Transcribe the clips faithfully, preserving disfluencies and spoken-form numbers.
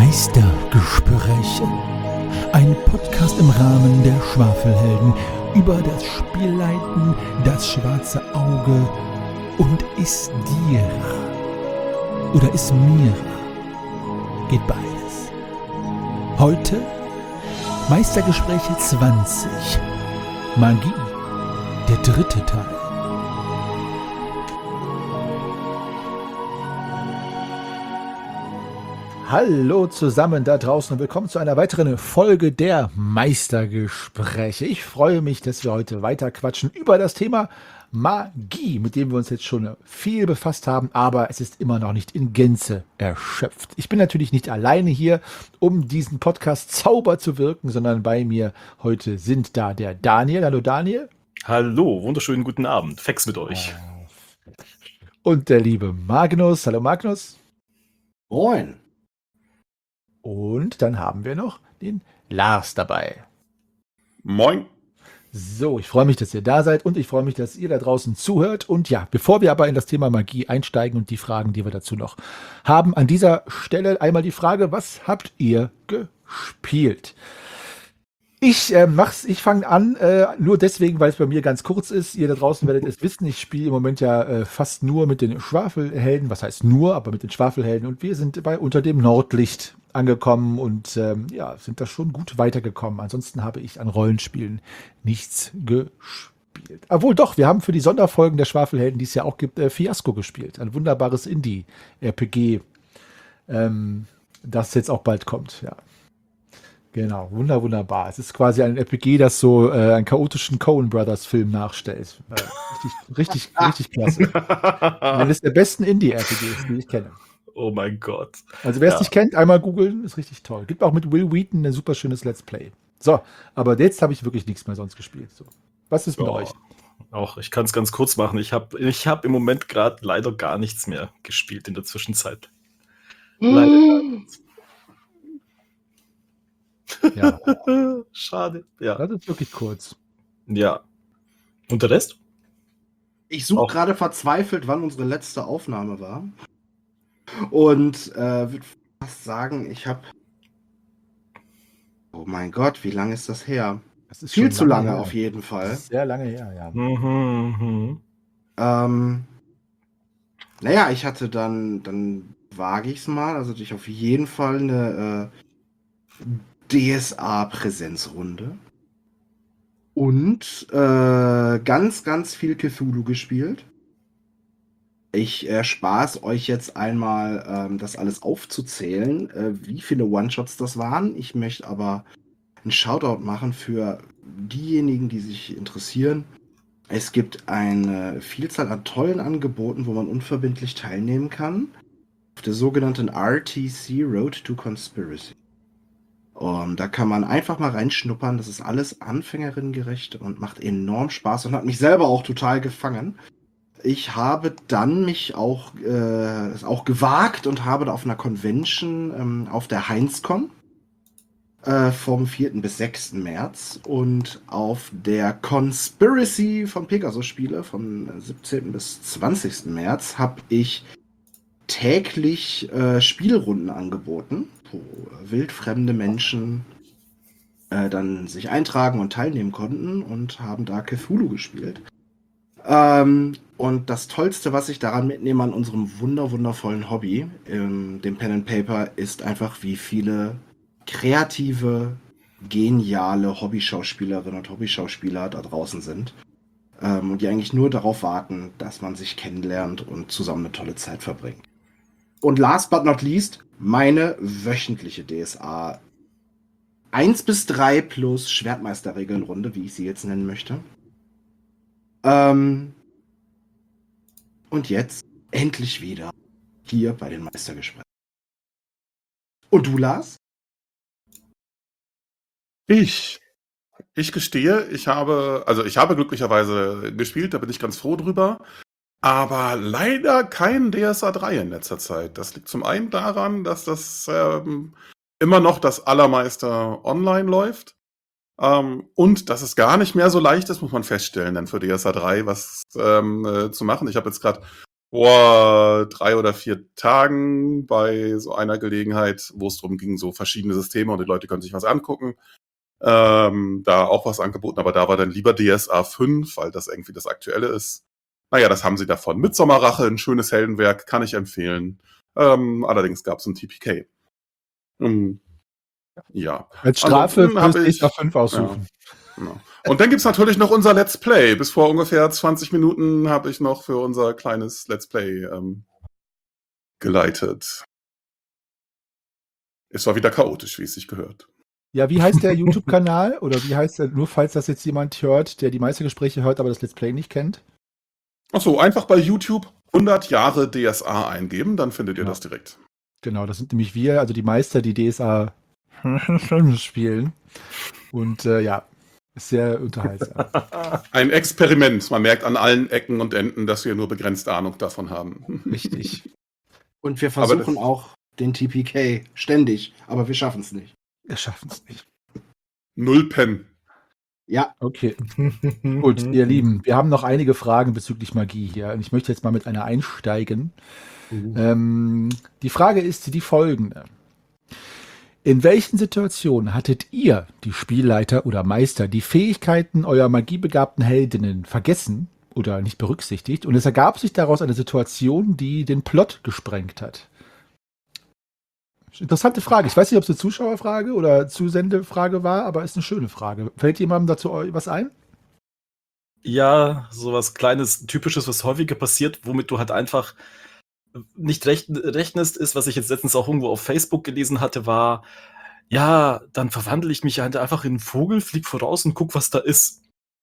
Meistergespräche. Ein Podcast im Rahmen der Schwafelhelden über das Spielleiten, das schwarze Auge und ist dir oder ist mir geht beides. Heute Meistergespräche zwanzig. Magie, der dritte Teil. Hallo zusammen da draußen und willkommen zu einer weiteren Folge der Meistergespräche. Ich freue mich, dass wir heute weiter quatschen über das Thema Magie, mit dem wir uns jetzt schon viel befasst haben, aber es ist immer noch nicht in Gänze erschöpft. Ich bin natürlich nicht alleine hier, um diesen Podcast Zauber zu wirken, sondern bei mir heute sind da der Daniel. Hallo Daniel. Hallo, wunderschönen guten Abend. Fex mit euch. Und der liebe Magnus. Hallo Magnus. Moin. Und dann haben wir noch den Lars dabei. Moin. So, ich freue mich, dass ihr da seid und ich freue mich, dass ihr da draußen zuhört. Und ja, bevor wir aber in das Thema Magie einsteigen und die Fragen, die wir dazu noch haben, an dieser Stelle einmal die Frage, was habt ihr gespielt? Ich äh, mach's, ich fange an, äh, nur deswegen, weil es bei mir ganz kurz ist. Ihr da draußen werdet es wissen, ich spiele im Moment ja äh, fast nur mit den Schwafelhelden. Was heißt nur, aber mit den Schwafelhelden. Und wir sind bei Unter dem Nordlicht angekommen und ähm, ja, sind da schon gut weitergekommen. Ansonsten habe ich an Rollenspielen nichts gespielt. Obwohl doch, wir haben für die Sonderfolgen der Schwafelhelden, die es ja auch gibt, äh, Fiasco gespielt. Ein wunderbares Indie-R P G, ähm, das jetzt auch bald kommt, ja. Genau, wunder, wunderbar. Es ist quasi ein R P G, das so äh, einen chaotischen Coen Brothers Film nachstellt. Äh, richtig, richtig, richtig klasse. Eines der besten Indie-R P Gs, die ich kenne. Oh mein Gott. Also wer es Ja. nicht kennt, einmal googeln, ist richtig toll. Gibt auch mit Will Wheaton ein super schönes Let's Play. So, aber jetzt habe ich wirklich nichts mehr sonst gespielt. So. Was ist mit Ja, euch? Auch ich kann es ganz kurz machen. Ich habe ich hab im Moment gerade leider gar nichts mehr gespielt in der Zwischenzeit. Leider gar nichts. Ja, Schade. Ja. das ist wirklich kurz. Ja. Und der Rest? Ich suche Auch. gerade verzweifelt, wann unsere letzte Aufnahme war. Und äh, würde fast sagen, ich habe. Oh mein Gott, wie lange ist das her? Das ist Viel schon zu lange her. auf jeden Das Fall. ist sehr lange her, ja. Mhm, mhm. Ähm, naja, ich hatte dann, dann wage ich es mal, also hatte ich auf jeden Fall eine äh, D S A-Präsenzrunde. Und äh, ganz, ganz viel Cthulhu gespielt. Ich erspare es euch jetzt einmal, ähm, das alles aufzuzählen, äh, wie viele One-Shots das waren. Ich möchte aber einen Shoutout machen für diejenigen, die sich interessieren. Es gibt eine Vielzahl an tollen Angeboten, wo man unverbindlich teilnehmen kann. Auf der sogenannten R T C Road to Conspiracy. Um, da kann man einfach mal reinschnuppern. Das ist alles anfängerinnengerecht und macht enorm Spaß und hat mich selber auch total gefangen. Ich habe dann mich auch, äh, auch gewagt und habe da auf einer Convention ähm, auf der Heinzcon äh, vom vierten bis sechsten März und auf der Conspiracy von Pegasus Spiele vom siebzehnten bis zwanzigsten März habe ich täglich äh, Spielrunden angeboten, wo wildfremde Menschen äh, dann sich eintragen und teilnehmen konnten und haben da Cthulhu gespielt. Ähm, und das Tollste, was ich daran mitnehme an unserem wunder wundervollen Hobby, ähm, dem Pen and Paper, ist einfach, wie viele kreative, geniale Hobbyschauspielerinnen und Hobbyschauspieler da draußen sind. Ähm, und die eigentlich nur darauf warten, dass man sich kennenlernt und zusammen eine tolle Zeit verbringt. Und last but not least, meine wöchentliche D S A eins bis drei plus Schwertmeister-Regelnrunde, wie ich sie jetzt nennen möchte. Ähm, und jetzt endlich wieder hier bei den Meistergesprächen. Und du, Lars? Ich. Ich gestehe, ich habe, also ich habe glücklicherweise gespielt, da bin ich ganz froh drüber. Aber leider kein D S A drei in letzter Zeit. Das liegt zum einen daran, dass das ähm, immer noch das Allermeister online läuft. Ähm, und dass es gar nicht mehr so leicht ist, muss man feststellen, dann für D S A drei was ähm, äh, zu machen. Ich habe jetzt gerade vor drei oder vier Tagen bei so einer Gelegenheit, wo es darum ging, so verschiedene Systeme und die Leute können sich was angucken. Ähm, da auch was angeboten, aber da war dann lieber D S A fünf, weil das irgendwie das Aktuelle ist. Naja, das haben sie davon. Midsommar-Rache, ein schönes Heldenwerk, kann ich empfehlen. Ähm, allerdings gab es ein T P K. Ähm, ja. Als Strafe Ansonsten hab fürs ich- D S A fünf aussuchen. Genau. Und dann gibt's natürlich noch unser Let's Play. Bis vor ungefähr zwanzig Minuten habe ich noch für unser kleines Let's Play ähm, geleitet. Es war wieder chaotisch, wie es sich gehört. Ja, wie heißt der YouTube-Kanal? Oder wie heißt der, nur falls das jetzt jemand hört, der die meisten Gespräche hört, aber das Let's Play nicht kennt? Achso, einfach bei YouTube hundert Jahre D S A eingeben, dann findet ihr Ja. das direkt. Genau, das sind nämlich wir, also die Meister, die D S A spielen. Und äh, ja, ist sehr unterhaltsam. Ein Experiment. Man merkt an allen Ecken und Enden, dass wir nur begrenzte Ahnung davon haben. Richtig. Und wir Aber versuchen das- auch den T P K ständig, aber wir schaffen es nicht. Wir schaffen es nicht. Null Pen. Ja, Okay, gut, ihr Lieben, wir haben noch einige Fragen bezüglich Magie hier. Und ich möchte jetzt mal mit einer einsteigen. Ähm, die Frage ist die folgende. In welchen Situationen hattet ihr, die Spielleiter oder Meister, die Fähigkeiten eurer magiebegabten Heldinnen vergessen oder nicht berücksichtigt und es ergab sich daraus eine Situation, die den Plot gesprengt hat? Interessante Frage. Ich weiß nicht, ob es eine Zuschauerfrage oder Zusendefrage war, aber ist eine schöne Frage. Fällt jemandem dazu eu- was ein? Ja, sowas Kleines, Typisches, was häufiger passiert, womit du halt einfach nicht rechn rechnest, ist, was ich jetzt letztens auch irgendwo auf Facebook gelesen hatte, war, ja, dann verwandle ich mich halt einfach in einen Vogel, flieg voraus und guck, was da ist.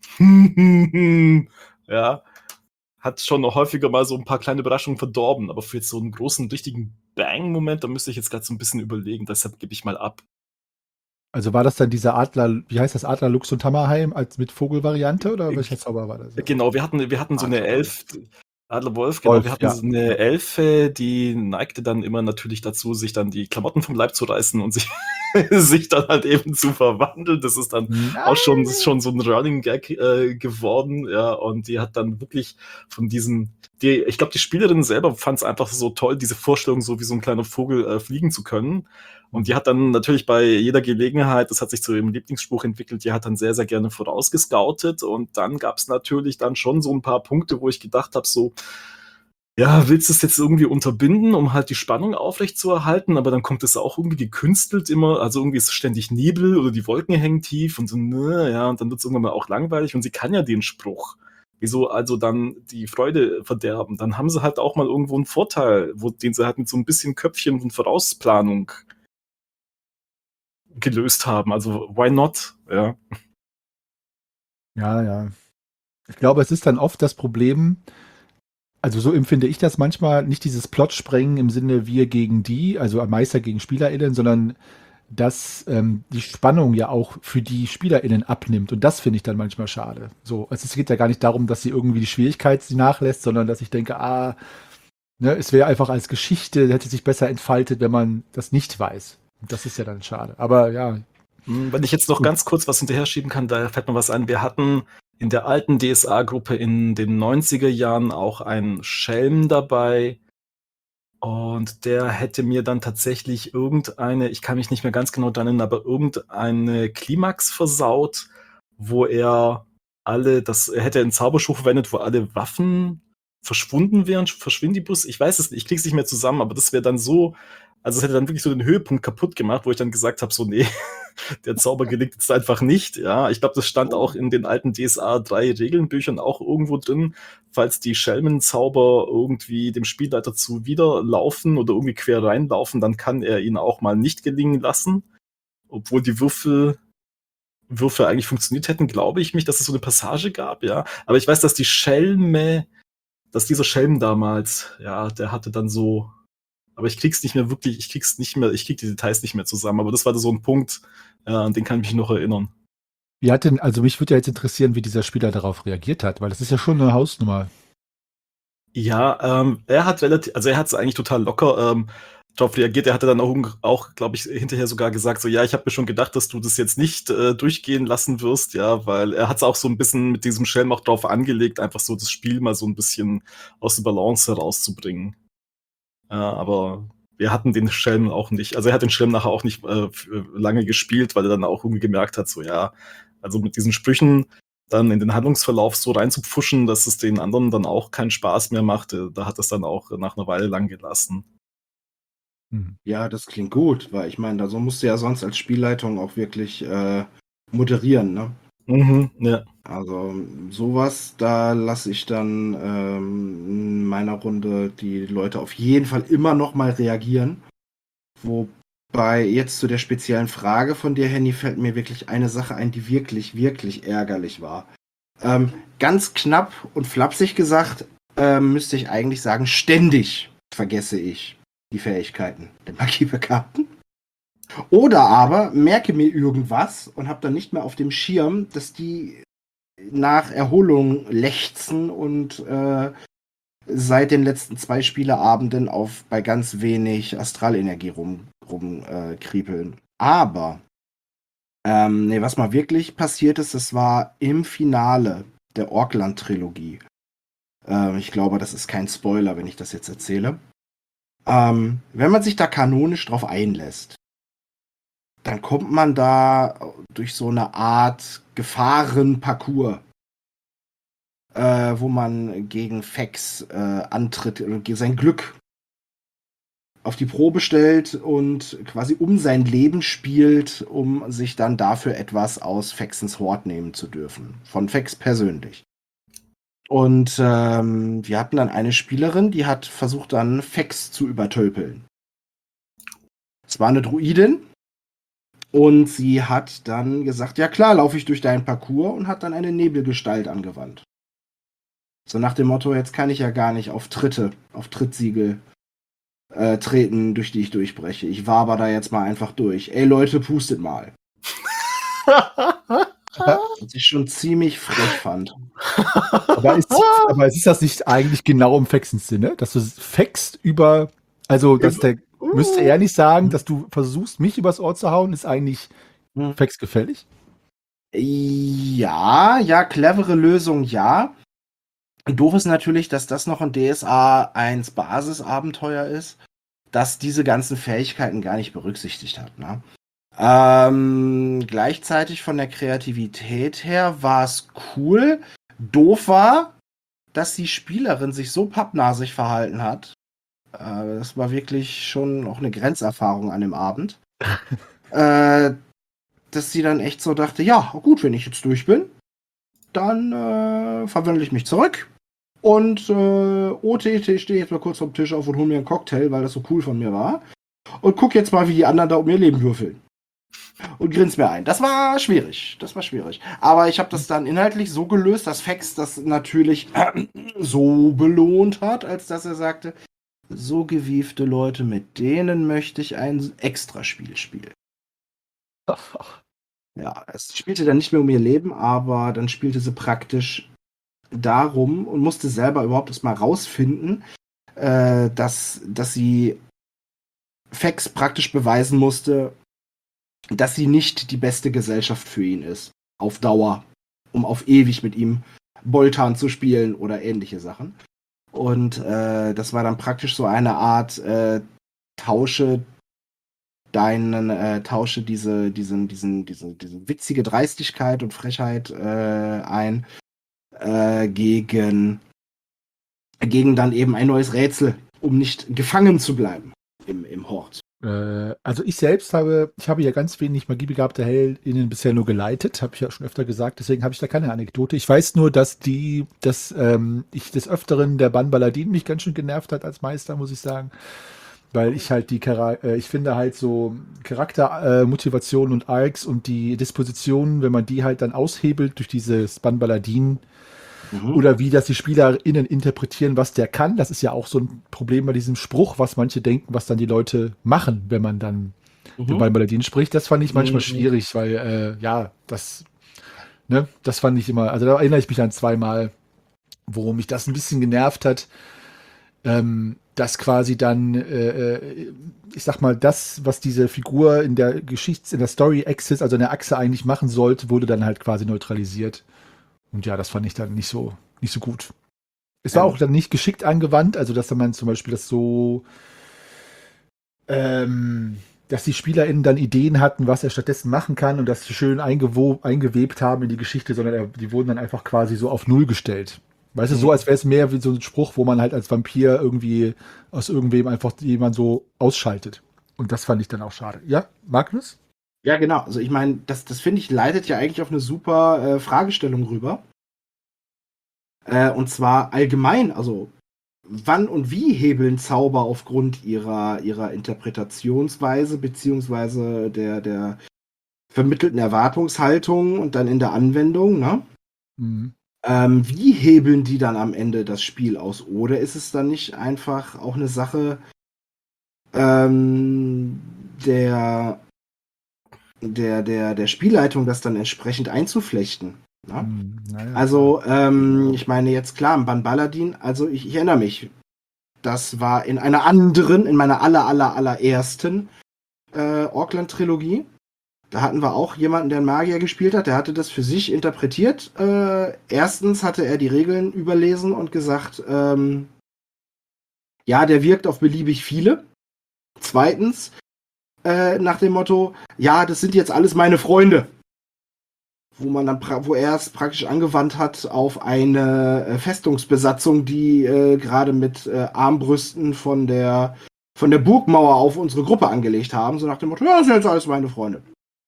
Ja, hat schon noch häufiger mal so ein paar kleine Überraschungen verdorben, aber für jetzt so einen großen, richtigen Bang-Moment, da müsste ich jetzt gerade so ein bisschen überlegen, deshalb gebe ich mal ab. Also war das dann dieser Adler, wie heißt das, Adler, Lux und Hammerheim als mit Vogelvariante oder welcher Zauber war das? Genau, wir hatten, wir hatten so eine Adler Elf, Adler Wolf, genau, Wolf, wir hatten ja. so eine Elfe, die neigte dann immer natürlich dazu, sich dann die Klamotten vom Leib zu reißen und sich, sich dann halt eben zu verwandeln. Das ist dann auch schon, das ist schon so ein Running Gag äh, geworden, ja, und die hat dann wirklich von diesen, die, ich glaube, die Spielerin selber fand es einfach so toll, diese Vorstellung, so wie so ein kleiner Vogel äh, fliegen zu können. Und die hat dann natürlich bei jeder Gelegenheit, das hat sich zu ihrem Lieblingsspruch entwickelt, die hat dann sehr, sehr gerne vorausgescoutet. Und dann gab es natürlich dann schon so ein paar Punkte, wo ich gedacht habe, so, ja, willst du es jetzt irgendwie unterbinden, um halt die Spannung aufrechtzuerhalten, aber dann kommt es auch irgendwie gekünstelt immer, also irgendwie ist es ständig Nebel oder die Wolken hängen tief und so, ne, ja, und dann wird es irgendwann mal auch langweilig und sie kann ja den Spruch. Wieso also dann die Freude verderben? Dann haben sie halt auch mal irgendwo einen Vorteil, wo, den sie halt mit so ein bisschen Köpfchen und Vorausplanung gelöst haben. Also, why not? Ja. Ja, ja. Ich glaube, es ist dann oft das Problem, also so empfinde ich das manchmal, nicht dieses Plot-Sprengen im Sinne wir gegen die, also Meister gegen SpielerInnen, sondern dass ähm, die Spannung ja auch für die SpielerInnen abnimmt. Und das finde ich dann manchmal schade. So, also es geht ja gar nicht darum, dass sie irgendwie die Schwierigkeit sie nachlässt, sondern dass ich denke, ah, ne, es wäre einfach als Geschichte, hätte sich besser entfaltet, wenn man das nicht weiß. Und das ist ja dann schade. Aber ja, Hm, Wenn ich jetzt noch ganz kurz was hinterher schieben kann, da fällt mir was ein. Wir hatten in der alten D S A-Gruppe in den neunziger Jahren auch einen Schelm dabei. Und der hätte mir dann tatsächlich irgendeine, ich kann mich nicht mehr ganz genau dran erinnern, aber irgendeine Klimax versaut, wo er alle, das, er hätte einen Zauberspruch verwendet, wo alle Waffen verschwunden wären, Verschwindibus, ich weiß es nicht, ich krieg's nicht mehr zusammen, aber das wäre dann so, also es hätte dann wirklich so den Höhepunkt kaputt gemacht, wo ich dann gesagt habe, so nee, der Zauber gelingt jetzt einfach nicht, ja. Ich glaube, das stand auch in den alten D S A drei Regelnbüchern auch irgendwo drin, falls die Schelmenzauber irgendwie dem Spielleiter zuwiderlaufen oder irgendwie quer reinlaufen, dann kann er ihn auch mal nicht gelingen lassen, obwohl die Würfel Würfel eigentlich funktioniert hätten, glaube ich mich, dass es so eine Passage gab, ja. Aber ich weiß, dass die Schelme, dass dieser Schelm damals, ja, der hatte dann so, aber ich krieg's nicht mehr wirklich, ich krieg's nicht mehr, ich krieg die Details nicht mehr zusammen, aber das war so ein Punkt, ja, an den kann ich mich noch erinnern. wie hat denn, also mich würde ja jetzt interessieren, wie dieser Spieler darauf reagiert hat, weil das ist ja schon eine Hausnummer. Ja, ähm, er hat relativ, also er hat es eigentlich total locker. Ähm, drauf reagiert. Er hatte dann auch, auch glaube ich, hinterher sogar gesagt, so, ja, ich habe mir schon gedacht, dass du das jetzt nicht äh, durchgehen lassen wirst, ja, weil er hat es auch so ein bisschen mit diesem Schelm auch drauf angelegt, einfach so das Spiel mal so ein bisschen aus der Balance herauszubringen. Ja, aber wir hatten den Schelm auch nicht, also er hat den Schelm nachher auch nicht äh, lange gespielt, weil er dann auch irgendwie gemerkt hat, so, ja, also mit diesen Sprüchen dann in den Handlungsverlauf so reinzupfuschen, dass es den anderen dann auch keinen Spaß mehr macht, äh, da hat es dann auch nach einer Weile lang gelassen. Hm. Ja, das klingt gut, weil ich meine, da so musst du ja sonst als Spielleitung auch wirklich äh, moderieren, ne? Mhm, ja. Also sowas, da lasse ich dann ähm, in meiner Runde die Leute auf jeden Fall immer noch mal reagieren. Wobei jetzt zu der speziellen Frage von dir, Henny, fällt mir wirklich eine Sache ein, die wirklich, wirklich ärgerlich war. Ähm, ganz knapp und flapsig gesagt, ähm, müsste ich eigentlich sagen, ständig vergesse ich die Fähigkeiten der Magiebegabten. Oder aber merke mir irgendwas und habe dann nicht mehr auf dem Schirm, dass die nach Erholung lechzen und äh, seit den letzten zwei Spieleabenden auf bei ganz wenig Astralenergie rum, rum äh, kriepeln. Aber ähm, nee, was mal wirklich passiert ist, das war im Finale der Orkland-Trilogie. Ähm, ich glaube, das ist kein Spoiler, wenn ich das jetzt erzähle. Ähm, wenn man sich da kanonisch drauf einlässt, dann kommt man da durch so eine Art Gefahrenparcours, äh, wo man gegen Fex äh, antritt und sein Glück auf die Probe stellt und quasi um sein Leben spielt, um sich dann dafür etwas aus Fexens Hort nehmen zu dürfen. Von Fex persönlich. Und ähm, wir hatten dann eine Spielerin, die hat versucht dann Fex zu übertölpeln. Es war eine Druidin. Und sie hat dann gesagt, ja klar, laufe ich durch deinen Parcours und hat dann eine Nebelgestalt angewandt. So nach dem Motto, jetzt kann ich ja gar nicht auf Tritte, auf Trittsiegel äh, treten, durch die ich durchbreche. Ich waber da jetzt mal einfach durch. Ey Leute, pustet mal. Was ich schon ziemlich frech fand. Aber ist, aber ist das nicht eigentlich genau im Fexens Sinne, dass du fext über, also dass der müsste er nicht sagen, dass du versuchst, mich übers Ohr zu hauen, ist eigentlich Hm. Fex gefällig? Ja, ja, clevere Lösung, ja. Doof ist natürlich, dass das noch ein D S A eins Basisabenteuer ist, das diese ganzen Fähigkeiten gar nicht berücksichtigt hat. Ne? Ähm, gleichzeitig von der Kreativität her war es cool. Doof war, dass die Spielerin sich so pappnasig verhalten hat. Äh, das war wirklich schon auch eine Grenzerfahrung an dem Abend. äh, dass sie dann echt so dachte, ja, gut, wenn ich jetzt durch bin, dann äh, verwandle ich mich zurück. Und äh, O T T stehe jetzt mal kurz vom Tisch auf und hole mir einen Cocktail, weil das so cool von mir war. Und guck jetzt mal, wie die anderen da um ihr Leben würfeln. Und grins mir ein. Das war schwierig. Das war schwierig. Aber ich habe das dann inhaltlich so gelöst, dass Fex das natürlich äh, so belohnt hat, als dass er sagte, so gewiefte Leute, mit denen möchte ich ein Extraspiel spielen. Ja, es spielte dann nicht mehr um ihr Leben, aber dann spielte sie praktisch darum und musste selber überhaupt erst mal rausfinden, äh, dass, dass sie Fex praktisch beweisen musste, dass sie nicht die beste Gesellschaft für ihn ist. Auf Dauer. Um auf ewig mit ihm Boltan zu spielen oder ähnliche Sachen. Und äh, das war dann praktisch so eine Art äh, Tausche deinen, äh, tausche diese, diesen, diesen, diese, diese witzige Dreistigkeit und Frechheit äh, ein äh, gegen, gegen dann eben ein neues Rätsel, um nicht gefangen zu bleiben im, im Hort. Äh, also ich selbst habe, ich habe ja ganz wenig magiebegabte HeldInnen bisher nur geleitet, habe ich ja schon öfter gesagt, deswegen habe ich da keine Anekdote. Ich weiß nur, dass die, dass ähm, ich des Öfteren der Ban Baladin mich ganz schön genervt hat als Meister, muss ich sagen. Weil ich halt die, Chara- äh, ich finde halt so Charaktermotivationen äh, Motivationen und Arcs und die Dispositionen, wenn man die halt dann aushebelt durch dieses Ban Baladin Mhm. oder wie das die SpielerInnen interpretieren, was der kann, das ist ja auch so ein Problem bei diesem Spruch, was manche denken, was dann die Leute machen, wenn man dann Mhm. den Ban Baladin spricht. Das fand ich manchmal Mhm. schwierig, weil, äh, ja, das, ne, das fand ich immer, also da erinnere ich mich an zweimal, wo mich das ein bisschen genervt hat. Ähm, dass quasi dann, äh, ich sag mal, das, was diese Figur in der Geschichts-, in der Story-Axis, also in der Achse eigentlich machen sollte, wurde dann halt quasi neutralisiert. Und ja, das fand ich dann nicht so, nicht so gut. Es war Ja. auch dann nicht geschickt angewandt, also dass man zum Beispiel das so, ähm, dass die SpielerInnen dann Ideen hatten, was er stattdessen machen kann und das schön eingewo- eingewebt haben in die Geschichte, sondern er, die wurden dann einfach quasi so auf Null gestellt. Weißt du, so als wäre es mehr wie so ein Spruch, wo man halt als Vampir irgendwie aus irgendwem einfach jemand so ausschaltet. Und das fand ich dann auch schade. Ja, Magnus? Ja, genau. Also ich meine, das, das finde ich, leitet ja eigentlich auf eine super äh, Fragestellung rüber. Äh, und zwar allgemein, also wann und wie hebeln Zauber aufgrund ihrer, ihrer Interpretationsweise beziehungsweise der, der vermittelten Erwartungshaltung und dann in der Anwendung, ne? Mhm. Ähm, wie hebeln die dann am Ende das Spiel aus? Oder ist es dann nicht einfach auch eine Sache ähm, der, der, der, der Spielleitung, das dann entsprechend einzuflechten? Ne? Hm, naja, Also, ähm, ich meine jetzt klar, im Ban Paladin, also ich, ich erinnere mich, das war in einer anderen, in meiner aller, aller, allerersten äh, Orkland-Trilogie. Da hatten wir auch jemanden, der einen Magier gespielt hat, der hatte das für sich interpretiert. Äh, erstens hatte er die Regeln überlesen und gesagt, ähm, ja, der wirkt auf beliebig viele. Zweitens, äh, nach dem Motto, ja, das sind jetzt alles meine Freunde. Wo man dann, pra- wo er es praktisch angewandt hat auf eine äh, Festungsbesatzung, die äh, gerade mit äh, Armbrüsten von der, von der Burgmauer auf unsere Gruppe angelegt haben. So nach dem Motto, ja, das sind jetzt alles meine Freunde.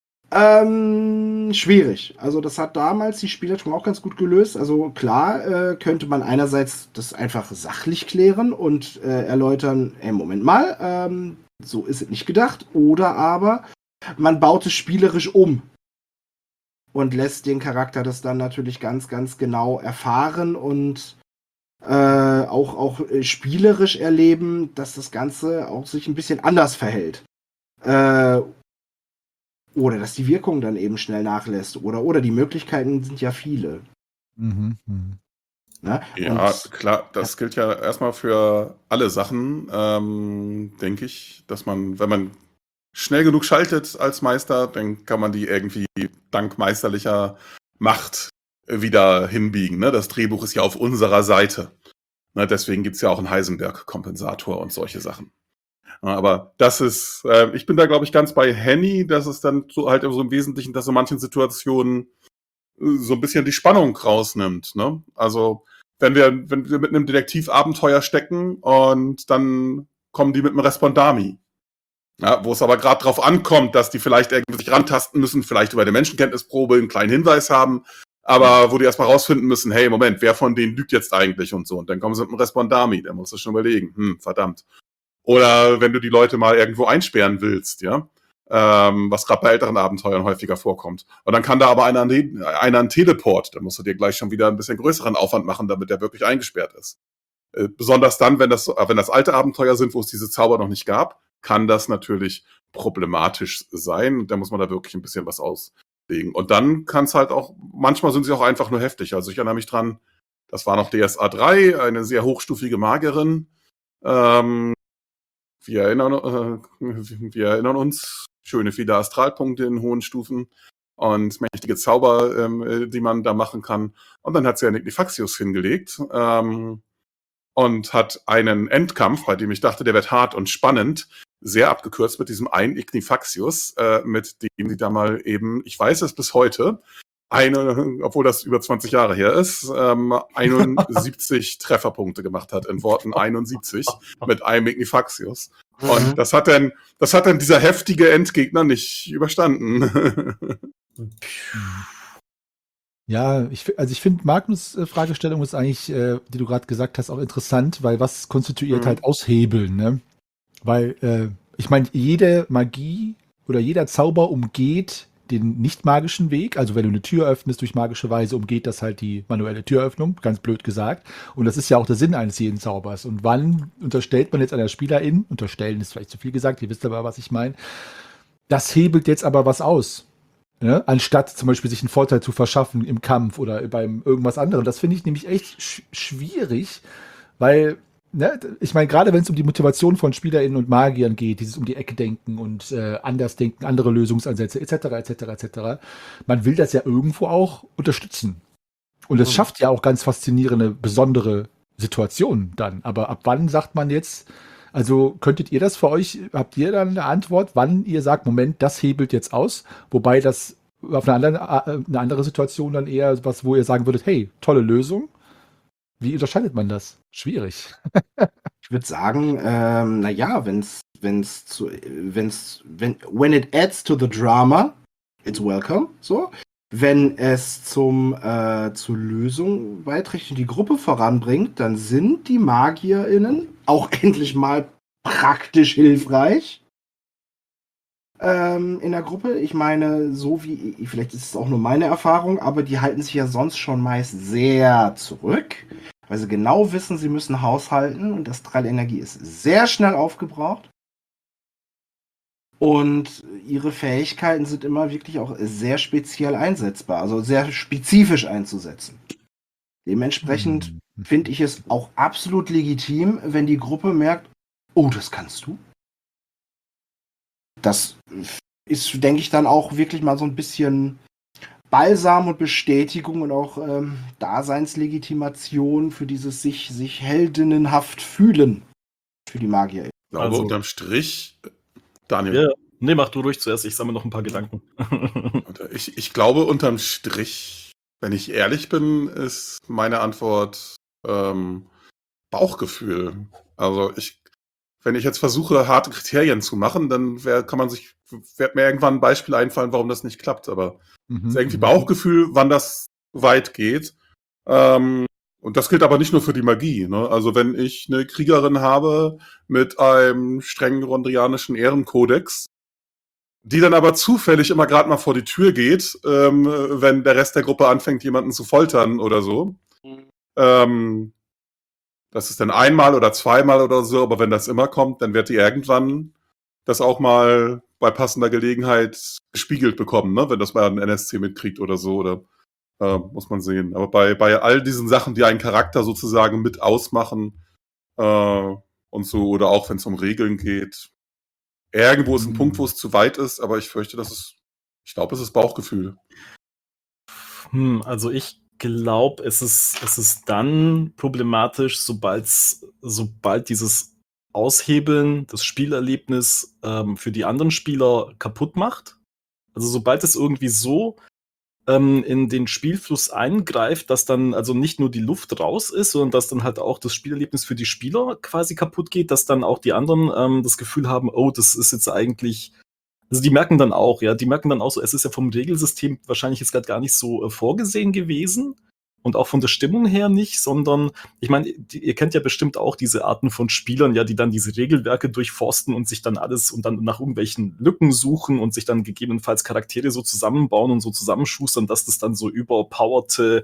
Ähm, schwierig. Also das hat damals die Spielleitung auch ganz gut gelöst. Also klar äh, könnte man einerseits das einfach sachlich klären und äh, erläutern, ey, Moment mal, ähm, so ist es nicht gedacht. Oder aber man baut es spielerisch um und lässt den Charakter das dann natürlich ganz, ganz genau erfahren und äh, auch, auch äh, spielerisch erleben, dass das Ganze auch sich ein bisschen anders verhält. Äh, Oder dass die Wirkung dann eben schnell nachlässt. Oder, oder die Möglichkeiten sind ja viele. Mhm, mhm. Ne? Ja, Und klar, das gilt ja erstmal für alle Sachen, ähm, denke ich, dass man, wenn man schnell genug schaltet als Meister, dann kann man die irgendwie dank meisterlicher Macht wieder hinbiegen. Ne? Das Drehbuch ist ja auf unserer Seite. Ne? Deswegen gibt's ja auch einen Heisenberg-Kompensator und solche Sachen. Ja, aber das ist, äh, ich bin da, glaube ich, ganz bei Henny, dass es dann so halt so im Wesentlichen, dass in manchen Situationen äh, so ein bisschen die Spannung rausnimmt. Ne? Also wenn wir, wenn wir mit einem Detektivabenteuer stecken und dann kommen die mit einem Respondami. Ja, wo es aber gerade drauf ankommt, dass die vielleicht irgendwie sich rantasten müssen, vielleicht über eine Menschenkenntnisprobe einen kleinen Hinweis haben, aber wo die erstmal rausfinden müssen, hey, Moment, wer von denen lügt jetzt eigentlich und so. Und dann kommen sie mit einem Respondami, dann musst du schon überlegen, hm, verdammt. Oder wenn du die Leute mal irgendwo einsperren willst, ja, ähm, was gerade bei älteren Abenteuern häufiger vorkommt. Und dann kann da aber einer, einer einen Teleport, dann musst du dir gleich schon wieder ein bisschen größeren Aufwand machen, damit der wirklich eingesperrt ist. Äh, besonders dann, wenn das, wenn das alte Abenteuer sind, wo es diese Zauber noch nicht gab, kann das natürlich problematisch sein. Da muss man da wirklich ein bisschen was auslegen. Und dann kann es halt auch, manchmal sind sie auch einfach nur heftig. Also ich erinnere mich dran, das war noch D S A drei, eine sehr hochstufige Magierin. Ähm, wir, erinnern, äh, wir erinnern uns, schöne viele Astralpunkte in hohen Stufen und mächtige Zauber, ähm, die man da machen kann. Und dann hat sie ja Ignifaxius hingelegt. Ähm, und hat einen Endkampf, bei dem ich dachte, der wird hart und spannend, sehr abgekürzt mit diesem einen Ignifaxius, äh, mit dem sie da mal eben, ich weiß es bis heute, eine, obwohl das über zwanzig Jahre her ist, ähm, einundsiebzig Trefferpunkte gemacht hat, in Worten einundsiebzig, mit einem Ignifaxius. Mhm. Und das hat dann, das hat dann dieser heftige Endgegner nicht überstanden. Ja, ich, fi- also ich finde Magnus' äh, Fragestellung ist eigentlich, äh, die du gerade gesagt hast, auch interessant, weil was konstituiert Mhm. halt Aushebeln, ne? Weil, äh, ich meine, jede Magie oder jeder Zauber umgeht den nicht magischen Weg. Also wenn du eine Tür öffnest durch magische Weise, umgeht das halt die manuelle Türöffnung, ganz blöd gesagt. Und das ist ja auch der Sinn eines jeden Zaubers. Und wann unterstellt man jetzt einer Spielerin, unterstellen ist vielleicht zu viel gesagt, ihr wisst aber, was ich meine, das hebelt jetzt aber was aus. Ne? Anstatt zum Beispiel sich einen Vorteil zu verschaffen im Kampf oder beim irgendwas anderem. Das finde ich nämlich echt sch schwierig, weil ne, ich meine, gerade wenn es um die Motivation von SpielerInnen und Magiern geht, dieses um die Ecke denken und äh, anders denken, andere Lösungsansätze et cetera et cetera et cetera, man will das ja irgendwo auch unterstützen. Und es Mhm. schafft ja auch ganz faszinierende, besondere Situationen dann. Aber ab wann sagt man jetzt, also könntet ihr das für euch, habt ihr dann eine Antwort, wann ihr sagt, Moment, das hebelt jetzt aus, wobei das auf eine andere, äh, eine andere Situation dann eher was, wo ihr sagen würdet, hey, tolle Lösung. Wie unterscheidet man das? Schwierig. Ich würde sagen, ähm, naja, wenn's, wenn's zu, wenn's, wenn, when it adds to the drama, it's welcome, so. Wenn es zum, äh, zur Lösung beiträgt und die Gruppe voranbringt, dann sind die MagierInnen auch endlich mal praktisch hilfreich ähm, in der Gruppe. Ich meine, so wie, vielleicht ist es auch nur meine Erfahrung, aber die halten sich ja sonst schon meist sehr zurück, weil sie genau wissen, sie müssen haushalten und astrale Energie ist sehr schnell aufgebraucht. Und ihre Fähigkeiten sind immer wirklich auch sehr speziell einsetzbar, also sehr spezifisch einzusetzen. Dementsprechend Hm. finde ich es auch absolut legitim, wenn die Gruppe merkt, oh, das kannst du. Das ist, denke ich, dann auch wirklich mal so ein bisschen Balsam und Bestätigung und auch ähm, Daseinslegitimation für dieses sich, sich heldinnenhaft fühlen für die Magier. Ich glaube, Also- unterm Strich, Daniel, Ja, nee, mach du ruhig zuerst, ich sammle noch ein paar Gedanken. ich, ich glaube, unterm Strich, wenn ich ehrlich bin, ist meine Antwort ähm, Bauchgefühl. Also ich, wenn ich jetzt versuche, harte Kriterien zu machen, dann wär, kann man sich, wird mir irgendwann ein Beispiel einfallen, warum das nicht klappt. Aber es Mhm. ist irgendwie Bauchgefühl, wann das weit geht. Ähm, und das gilt aber nicht nur für die Magie. Ne? Also wenn ich eine Kriegerin habe mit einem strengen rondrianischen Ehrenkodex, die dann aber zufällig immer gerade mal vor die Tür geht, ähm, wenn der Rest der Gruppe anfängt, jemanden zu foltern oder so. Ähm, das ist dann einmal oder zweimal oder so, aber wenn das immer kommt, dann wird die irgendwann das auch mal bei passender Gelegenheit gespiegelt bekommen, ne? Wenn das mal ein N S C mitkriegt oder so, oder äh, muss man sehen. Aber bei, bei all diesen Sachen, die einen Charakter sozusagen mit ausmachen äh, und so, oder auch wenn es um Regeln geht, irgendwo ist ein Hm. Punkt, wo es zu weit ist, aber ich fürchte, das ist, ich glaube, es ist Bauchgefühl. Hm, also ich glaube, es ist, es ist dann problematisch, sobald's, sobald dieses Aushebeln das Spielerlebnis ähm, für die anderen Spieler kaputt macht. Also sobald es irgendwie so ähm, in den Spielfluss eingreift, dass dann also nicht nur die Luft raus ist, sondern dass dann halt auch das Spielerlebnis für die Spieler quasi kaputt geht, dass dann auch die anderen ähm, das Gefühl haben, oh, das ist jetzt eigentlich, also die merken dann auch, ja, die merken dann auch so, es ist ja vom Regelsystem wahrscheinlich jetzt gerade gar nicht so äh, vorgesehen gewesen und auch von der Stimmung her nicht, sondern ich meine, die- ihr kennt ja bestimmt auch diese Arten von Spielern, ja, die dann diese Regelwerke durchforsten und sich dann alles und dann nach irgendwelchen Lücken suchen und sich dann gegebenenfalls Charaktere so zusammenbauen und so zusammenschustern, dass das dann so überpowerte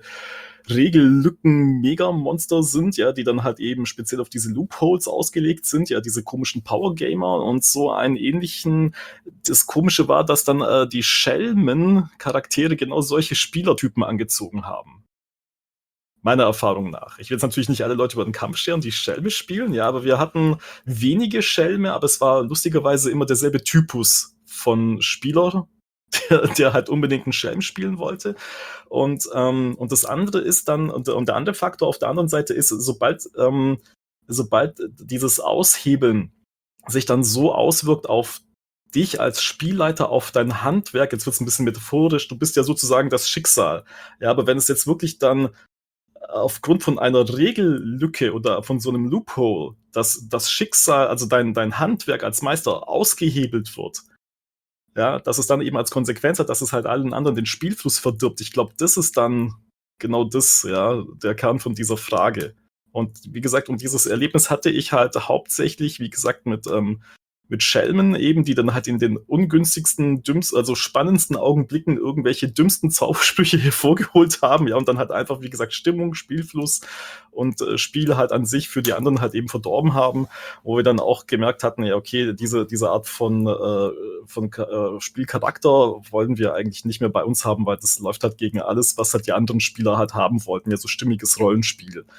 Regellücken-Megamonster sind, ja, die dann halt eben speziell auf diese Loopholes ausgelegt sind, ja, diese komischen Power-Gamer und so einen ähnlichen. Das Komische war, dass dann äh, die Schelmen-Charaktere genau solche Spielertypen angezogen haben. Meiner Erfahrung nach. Ich will jetzt natürlich nicht alle Leute über den Kampf scheren, die Schelme spielen, ja, aber wir hatten wenige Schelme, aber es war lustigerweise immer derselbe Typus von Spieler, der, der halt unbedingt einen Schelm spielen wollte. Und, ähm, und das andere ist dann, und, und der andere Faktor auf der anderen Seite ist, sobald, ähm, sobald dieses Aushebeln sich dann so auswirkt auf dich als Spielleiter, auf dein Handwerk, jetzt wird es ein bisschen metaphorisch, du bist ja sozusagen das Schicksal. Ja, aber wenn es jetzt wirklich dann aufgrund von einer Regellücke oder von so einem Loophole, dass das Schicksal, also dein, dein Handwerk als Meister ausgehebelt wird, ja, dass es dann eben als Konsequenz hat, dass es halt allen anderen den Spielfluss verdirbt. Ich glaube, das ist dann genau das, ja, der Kern von dieser Frage. Und wie gesagt, um dieses Erlebnis hatte ich halt hauptsächlich, wie gesagt, mit, ähm, mit Schelmen eben, die dann halt in den ungünstigsten, dümmsten, also spannendsten Augenblicken irgendwelche dümmsten Zaubersprüche hervorgeholt haben, ja, und dann halt einfach, wie gesagt, Stimmung, Spielfluss und äh, Spiel halt an sich für die anderen halt eben verdorben haben, wo wir dann auch gemerkt hatten, ja, okay, diese, diese Art von, äh, von äh, Spielcharakter wollen wir eigentlich nicht mehr bei uns haben, weil das läuft halt gegen alles, was halt die anderen Spieler halt haben wollten, ja, so stimmiges Rollenspiel.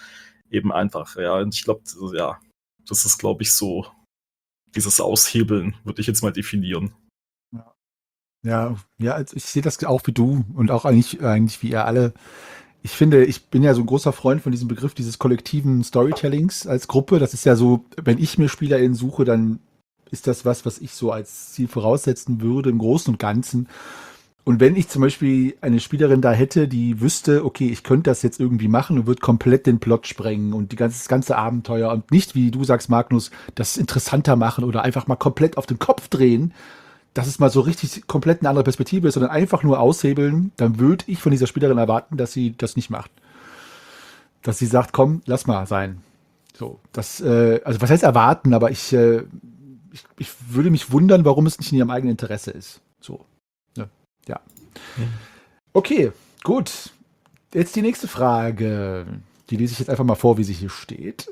eben einfach. Ja, und ich glaube, ja, das ist, glaube ich, so dieses Aushebeln, würde ich jetzt mal definieren. Ja, ja, ja, also ich sehe das auch wie du und auch eigentlich, eigentlich wie ihr alle. Ich finde, ich bin ja so ein großer Freund von diesem Begriff dieses kollektiven Storytellings als Gruppe. Das ist ja so, wenn ich mir SpielerInnen suche, dann ist das was, was ich so als Ziel voraussetzen würde im Großen und Ganzen. Und wenn ich zum Beispiel eine Spielerin da hätte, die wüsste, okay, ich könnte das jetzt irgendwie machen und würde komplett den Plot sprengen und die ganze, das ganze Abenteuer und nicht, wie du sagst, Magnus, das interessanter machen oder einfach mal komplett auf den Kopf drehen, dass es mal so richtig komplett eine andere Perspektive ist, sondern einfach nur aushebeln, dann würde ich von dieser Spielerin erwarten, dass sie das nicht macht. Dass sie sagt, komm, lass mal sein. So, das, äh, also was heißt erwarten, aber ich, äh, ich, ich würde mich wundern, warum es nicht in ihrem eigenen Interesse ist. So, ne? Ja. Okay, gut. Jetzt die nächste Frage. Die lese ich jetzt einfach mal vor, wie sie hier steht.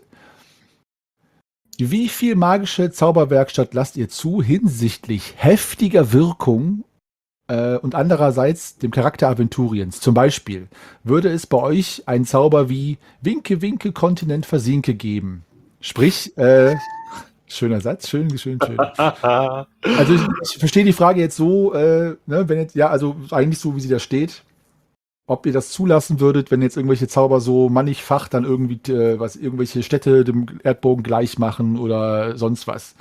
Wie viel magische Zauberwerkstatt lasst ihr zu hinsichtlich heftiger Wirkung äh, und andererseits dem Charakter Aventuriens? Zum Beispiel, würde es bei euch einen Zauber wie Winke, Winke, Kontinent versinke geben? Sprich, äh, schöner Satz, schön, schön, schön. Also ich, ich verstehe die Frage jetzt so, äh, ne, wenn jetzt, ja, also eigentlich so, wie sie da steht. Ob ihr das zulassen würdet, wenn jetzt irgendwelche Zauber so mannigfach dann irgendwie, äh, was, irgendwelche Städte dem Erdbogen gleich machen oder sonst was.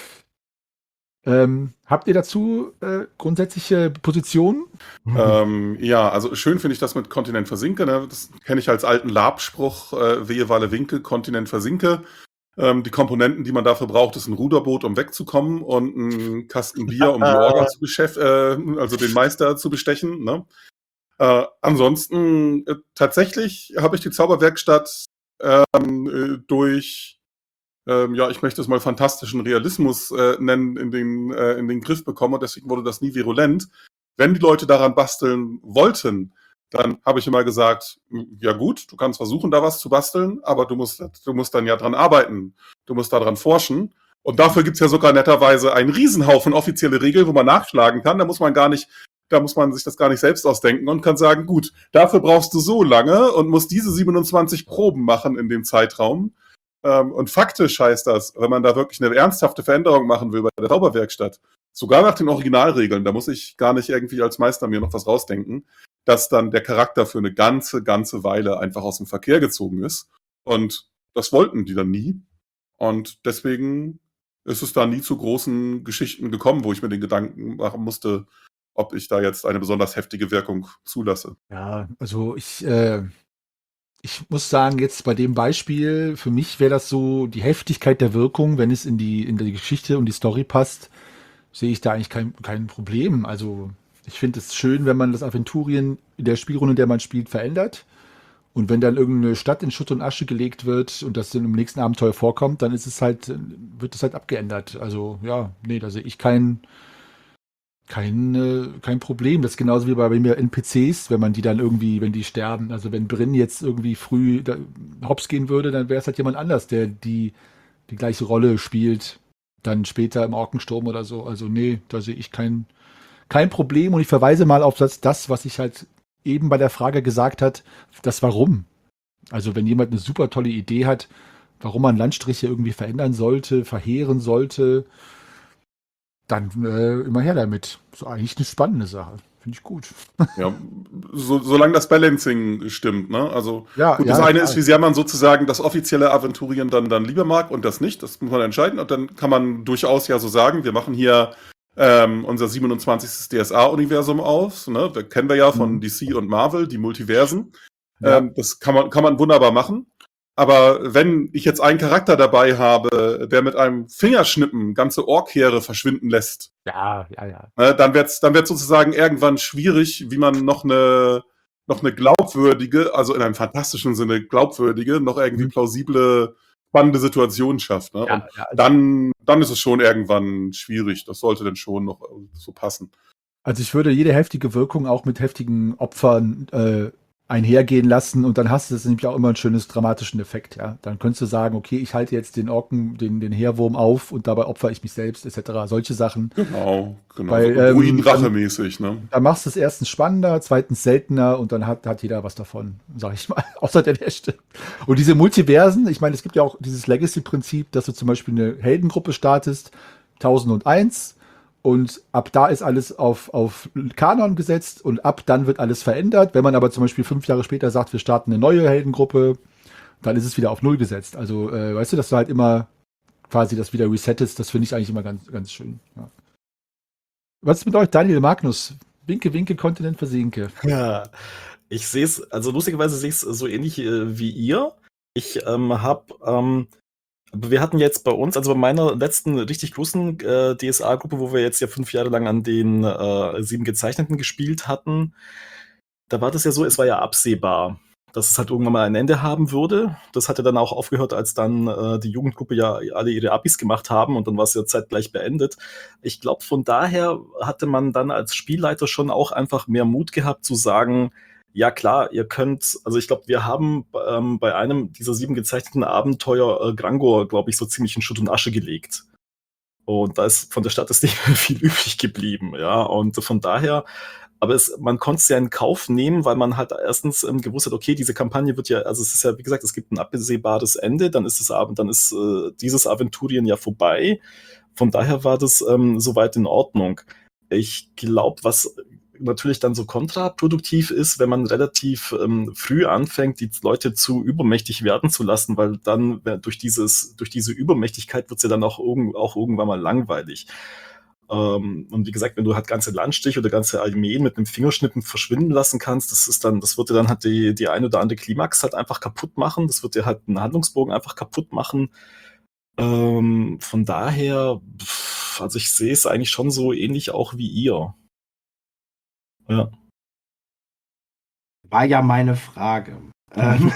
Ähm, habt ihr dazu äh, grundsätzliche Positionen? Ähm, ja, also schön finde ich das mit Kontinent versinke. Ne? Das kenne ich als alten Labspruch, äh, wehe Walle Winke, Kontinent versinke. Ähm, die Komponenten, die man dafür braucht, ist ein Ruderboot, um wegzukommen und ein Kasten Bier, um die Orga zu beschäftigen, äh, also den Meister zu bestechen. Ne? Äh, ansonsten, äh, tatsächlich habe ich die Zauberwerkstatt ähm, äh, durch, ähm, ja, ich möchte es mal fantastischen Realismus äh, nennen, in den, äh, in den Griff bekommen und deswegen wurde das nie virulent. Wenn die Leute daran basteln wollten, dann habe ich immer gesagt, ja gut, du kannst versuchen, da was zu basteln, aber du musst, du musst dann ja dran arbeiten, du musst daran forschen. Und dafür gibt's ja sogar netterweise einen Riesenhaufen offizielle Regeln, wo man nachschlagen kann. Da muss man gar nicht Da muss man sich das gar nicht selbst ausdenken und kann sagen, gut, dafür brauchst du so lange und musst diese siebenundzwanzig Proben machen in dem Zeitraum. Ähm, und faktisch heißt das, wenn man da wirklich eine ernsthafte Veränderung machen will bei der Zauberwerkstatt, sogar nach den Originalregeln, da muss ich gar nicht irgendwie als Meister mir noch was rausdenken, dass dann der Charakter für eine ganze, ganze Weile einfach aus dem Verkehr gezogen ist. Und das wollten die dann nie. Und deswegen ist es da nie zu großen Geschichten gekommen, wo ich mir den Gedanken machen musste, ob ich da jetzt eine besonders heftige Wirkung zulasse. Ja, also ich, äh, ich muss sagen, jetzt bei dem Beispiel, für mich wäre das so die Heftigkeit der Wirkung, wenn es in die, in die Geschichte und die Story passt, sehe ich da eigentlich kein, kein Problem. Also ich finde es schön, wenn man das Aventurien in der Spielrunde, in der man spielt, verändert. Und wenn dann irgendeine Stadt in Schutt und Asche gelegt wird und das dann im nächsten Abenteuer vorkommt, dann ist es halt, wird es halt abgeändert. Also ja, nee, da sehe ich kein, kein, äh, kein Problem. Das ist genauso wie bei mir N P Cs, wenn man die dann irgendwie, wenn die sterben. Also wenn Brynn jetzt irgendwie früh da, hops gehen würde, dann wäre es halt jemand anders, der die, die gleiche Rolle spielt, dann später im Orkensturm oder so. Also nee, da sehe ich kein, kein Problem. Und ich verweise mal auf das, das, was ich halt eben bei der Frage gesagt hat, das Warum. Also wenn jemand eine super tolle Idee hat, warum man Landstriche irgendwie verändern sollte, verheeren sollte, dann äh, immer her damit. Ist eigentlich eine spannende Sache. Finde ich gut. Ja, so, solange das Balancing stimmt, ne? Also Ja, gut, ja, das eine klar. ist, wie sehr man sozusagen das offizielle Aventurien dann, dann lieber mag und das nicht. Das muss man entscheiden. Und dann kann man durchaus ja so sagen, wir machen hier ähm, unser siebenundzwanzigstes D S A-Universum auf. Ne? Das kennen wir ja von Mhm. D C und Marvel, die Multiversen. Ja. Ähm, das kann man, kann man wunderbar machen. Aber wenn ich jetzt einen Charakter dabei habe, der mit einem Fingerschnippen ganze Orkheere verschwinden lässt, Ja, ja, ja. äh, dann wird's dann wird's sozusagen irgendwann schwierig, wie man noch eine noch eine glaubwürdige, also in einem fantastischen Sinne glaubwürdige, noch irgendwie Mhm. plausible, spannende Situation schafft. Ne? Ja, Und ja, also, dann dann ist es schon irgendwann schwierig. Das sollte dann schon noch so passen. also ich würde jede heftige Wirkung auch mit heftigen Opfern äh, einhergehen lassen und dann hast du das nämlich auch immer einen schönes dramatischen Effekt, ja. Dann könntest du sagen, okay, ich halte jetzt den Orken, den, den Heerwurm auf und dabei opfere ich mich selbst, et cetera. Solche Sachen. Genau, genau. Weil, so ähm, Druidenrache-mäßig, ne? Da machst du es erstens spannender, zweitens seltener und dann hat, hat jeder was davon, sag ich mal, außer der Nächte. Und diese Multiversen, ich meine, es gibt ja auch dieses Legacy-Prinzip, dass du zum Beispiel eine Heldengruppe startest, tausendeins, und ab da ist alles auf, auf Kanon gesetzt und ab dann wird alles verändert. Wenn man aber zum Beispiel fünf Jahre später sagt, wir starten eine neue Heldengruppe, dann ist es wieder auf Null gesetzt. Also, äh, weißt du, dass du halt immer quasi das wieder resettest, das finde ich eigentlich immer ganz, ganz schön. Ja. Was ist mit euch, Daniel Magnus? Winke, winke, Kontinent versinke. Ja, ich sehe es, also lustigerweise sehe ich es so ähnlich äh, wie ihr. Ich ähm, habe, ähm, wir hatten jetzt bei uns, also bei meiner letzten richtig großen äh, D S A-Gruppe, wo wir jetzt ja fünf Jahre lang an den äh, sieben Gezeichneten gespielt hatten, da war das ja so, es war ja absehbar, dass es halt irgendwann mal ein Ende haben würde. Das hatte dann auch aufgehört, als dann äh, die Jugendgruppe ja alle ihre Abis gemacht haben und dann war es ja zeitgleich beendet. Ich glaube, von daher hatte man dann als Spielleiter schon auch einfach mehr Mut gehabt zu sagen, ja klar, ihr könnt, also ich glaube, wir haben ähm, bei einem dieser sieben gezeichneten Abenteuer äh, Grangor, glaube ich, so ziemlich in Schutt und Asche gelegt. Und da ist von der Stadt ist nicht mehr viel übrig geblieben, ja. Und von daher, aber es, man konnte es ja in Kauf nehmen, weil man halt erstens ähm, gewusst hat, okay, diese Kampagne wird ja, also es ist ja, wie gesagt, es gibt ein absehbares Ende, dann ist es Abend, dann ist äh, dieses Aventurien ja vorbei. Von daher war das ähm, soweit in Ordnung. Ich glaube, was natürlich dann so kontraproduktiv ist, wenn man relativ ähm, früh anfängt, die Leute zu übermächtig werden zu lassen, weil dann äh, durch dieses, durch diese Übermächtigkeit wird es ja dann auch, irgend, auch irgendwann mal langweilig. Ähm, und wie gesagt, wenn du halt ganze Landstriche oder ganze Armeen mit einem Fingerschnippen verschwinden lassen kannst, das ist dann, das wird dir dann halt die, die ein oder andere Klimax halt einfach kaputt machen. Das wird dir halt einen Handlungsbogen einfach kaputt machen. Ähm, von daher, pff, also ich sehe es eigentlich schon so ähnlich auch wie ihr. Ja. War ja meine Frage. ähm,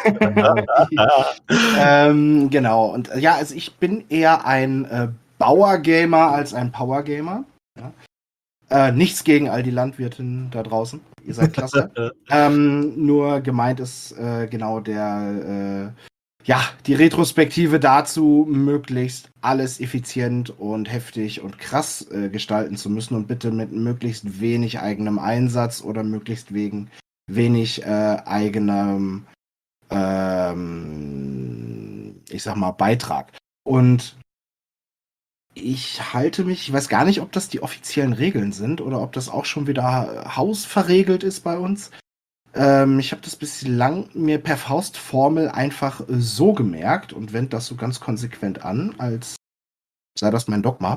ähm, genau, und äh, ja, also ich bin eher ein äh, Bauer-Gamer als ein Power-Gamer. Ja. Äh, nichts gegen all die Landwirtinnen da draußen. Ihr seid klasse. ähm, nur gemeint ist äh, genau der, äh, ja, die Retrospektive dazu, möglichst alles effizient und heftig und krass äh, gestalten zu müssen und bitte mit möglichst wenig eigenem Einsatz oder möglichst wegen wenig äh, eigenem, ähm, ich sag mal, Beitrag. Und ich halte mich, ich weiß gar nicht, ob das die offiziellen Regeln sind oder ob das auch schon wieder hausverregelt ist bei uns. Ähm, ich habe das bislang mir per Faustformel einfach äh, so gemerkt und wende das so ganz konsequent an, als sei das mein Dogma.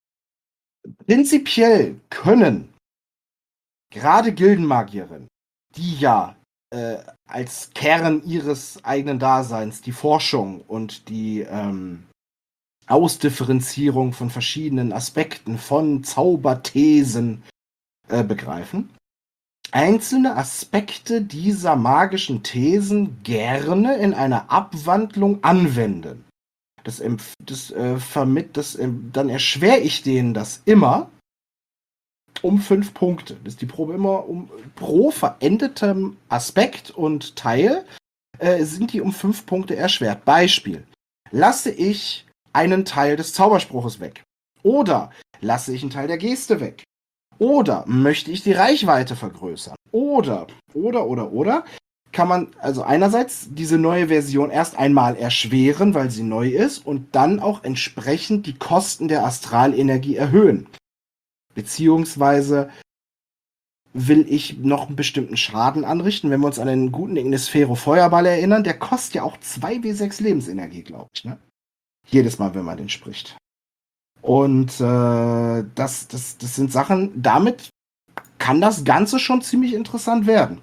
Prinzipiell können gerade Gildenmagierinnen, die ja äh, als Kern ihres eigenen Daseins die Forschung und die ähm, Ausdifferenzierung von verschiedenen Aspekten von Zauberthesen äh, begreifen, einzelne Aspekte dieser magischen Thesen gerne in einer Abwandlung anwenden. Das, das, äh, vermitt, das äh, dann erschwere ich denen das immer um fünf Punkte. Das ist die Probe immer um pro verendetem Aspekt und Teil äh, sind die um fünf Punkte erschwert. Beispiel: Lasse ich einen Teil des Zauberspruches weg? Oder lasse ich einen Teil der Geste weg? Oder möchte ich die Reichweite vergrößern? Oder, oder, oder, oder, kann man also einerseits diese neue Version erst einmal erschweren, weil sie neu ist, und dann auch entsprechend die Kosten der Astralenergie erhöhen. Beziehungsweise will ich noch einen bestimmten Schaden anrichten, wenn wir uns an den guten Ignisphero Feuerball erinnern, der kostet ja auch zwei W sechs Lebensenergie, glaube ich, ne? Jedes Mal, wenn man den spricht. Und äh, das, das, das sind Sachen, damit kann das Ganze schon ziemlich interessant werden.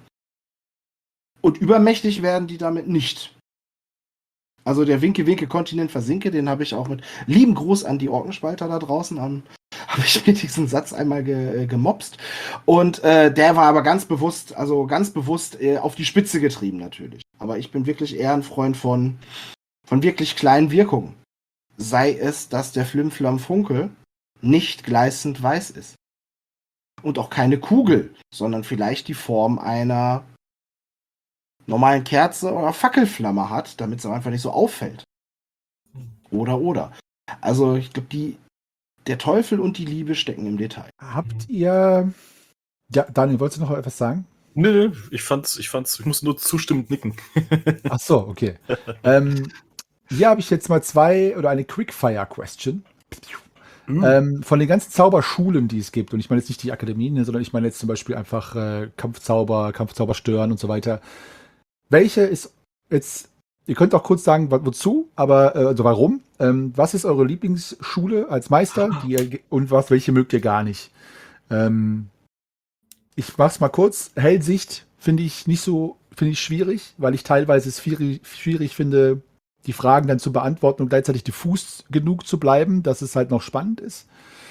Und übermächtig werden die damit nicht. Also der Winke-Winke-Kontinent versinke, den habe ich auch mit lieben Gruß an die Orkenspalter da draußen, habe ich mir diesen Satz einmal ge, äh, gemobst. Und äh, der war aber ganz bewusst, also ganz bewusst äh, auf die Spitze getrieben natürlich. Aber ich bin wirklich eher ein Freund von, von wirklich kleinen Wirkungen. Sei es, dass der Flimflam-Funke nicht gleißend weiß ist. Und auch keine Kugel, sondern vielleicht die Form einer normalen Kerze oder Fackelflamme hat, damit es einfach nicht so auffällt. Oder, oder. Also ich glaube, die der Teufel und die Liebe stecken im Detail. Habt ihr. Ja, Daniel, wolltest du noch etwas sagen? Nö, nö, ich fand's, ich fand's, ich muss nur zustimmend nicken. Ach so, okay. ähm, hier habe ich jetzt mal zwei oder eine Quickfire-Question. Hm. Ähm, von den ganzen Zauberschulen, die es gibt, und ich meine jetzt nicht die Akademien, ne, sondern ich meine jetzt zum Beispiel einfach äh, Kampfzauber, Kampfzauber stören und so weiter. Welche ist jetzt, ihr könnt auch kurz sagen, wo- wozu, aber äh, also warum? Ähm, was ist eure Lieblingsschule als Meister die ihr, ge- und was, welche mögt ihr gar nicht? Ähm, ich mach's mal kurz. Hellsicht finde ich nicht so, finde ich schwierig, weil ich teilweise es schwierig, schwierig finde, die Fragen dann zu beantworten und gleichzeitig diffus genug zu bleiben, dass es halt noch spannend ist.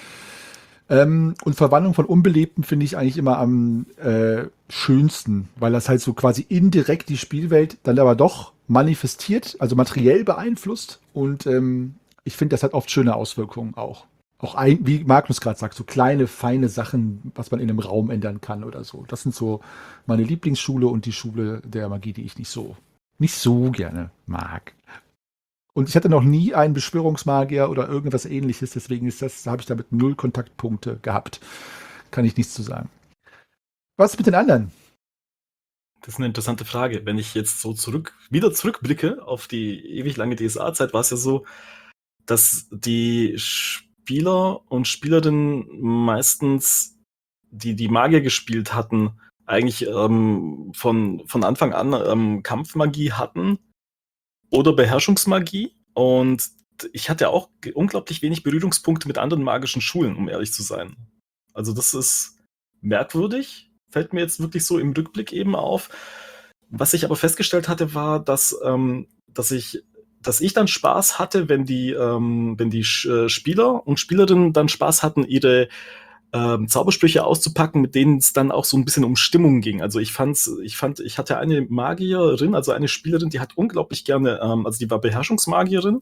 Ähm, und Verwandlung von Unbelebten finde ich eigentlich immer am äh, schönsten, weil das halt so quasi indirekt die Spielwelt dann aber doch manifestiert, also materiell beeinflusst. Und ähm, ich finde, das hat oft schöne Auswirkungen auch. Auch ein, wie Magnus gerade sagt, so kleine, feine Sachen, was man in einem Raum ändern kann oder so. Das sind so meine Lieblingsschule und die Schule der Magie, die ich nicht so, nicht so gerne mag. Und ich hatte noch nie einen Beschwörungsmagier oder irgendwas ähnliches, deswegen ist das, habe ich damit null Kontaktpunkte gehabt. Kann ich nichts zu sagen. Was ist mit den anderen? Das ist eine interessante Frage. Wenn ich jetzt so zurück, wieder zurückblicke auf die ewig lange D S A-Zeit, war es ja so, dass die Spieler und Spielerinnen meistens, die die Magier gespielt hatten, eigentlich ähm, von, von Anfang an ähm, Kampfmagie hatten oder Beherrschungsmagie. Und ich hatte auch ge- unglaublich wenig Berührungspunkte mit anderen magischen Schulen, um ehrlich zu sein. Also das ist merkwürdig, fällt mir jetzt wirklich so im Rückblick eben auf. Was ich aber festgestellt hatte, war, dass, ähm, dass ich dass ich dann Spaß hatte, wenn die, ähm, wenn die Sch- äh, Spieler und Spielerinnen dann Spaß hatten, ihre ähm, Zaubersprüche auszupacken, mit denen es dann auch so ein bisschen um Stimmung ging. Also ich fand's, ich fand, ich hatte eine Magierin, also eine Spielerin, die hat unglaublich gerne, ähm, also die war Beherrschungsmagierin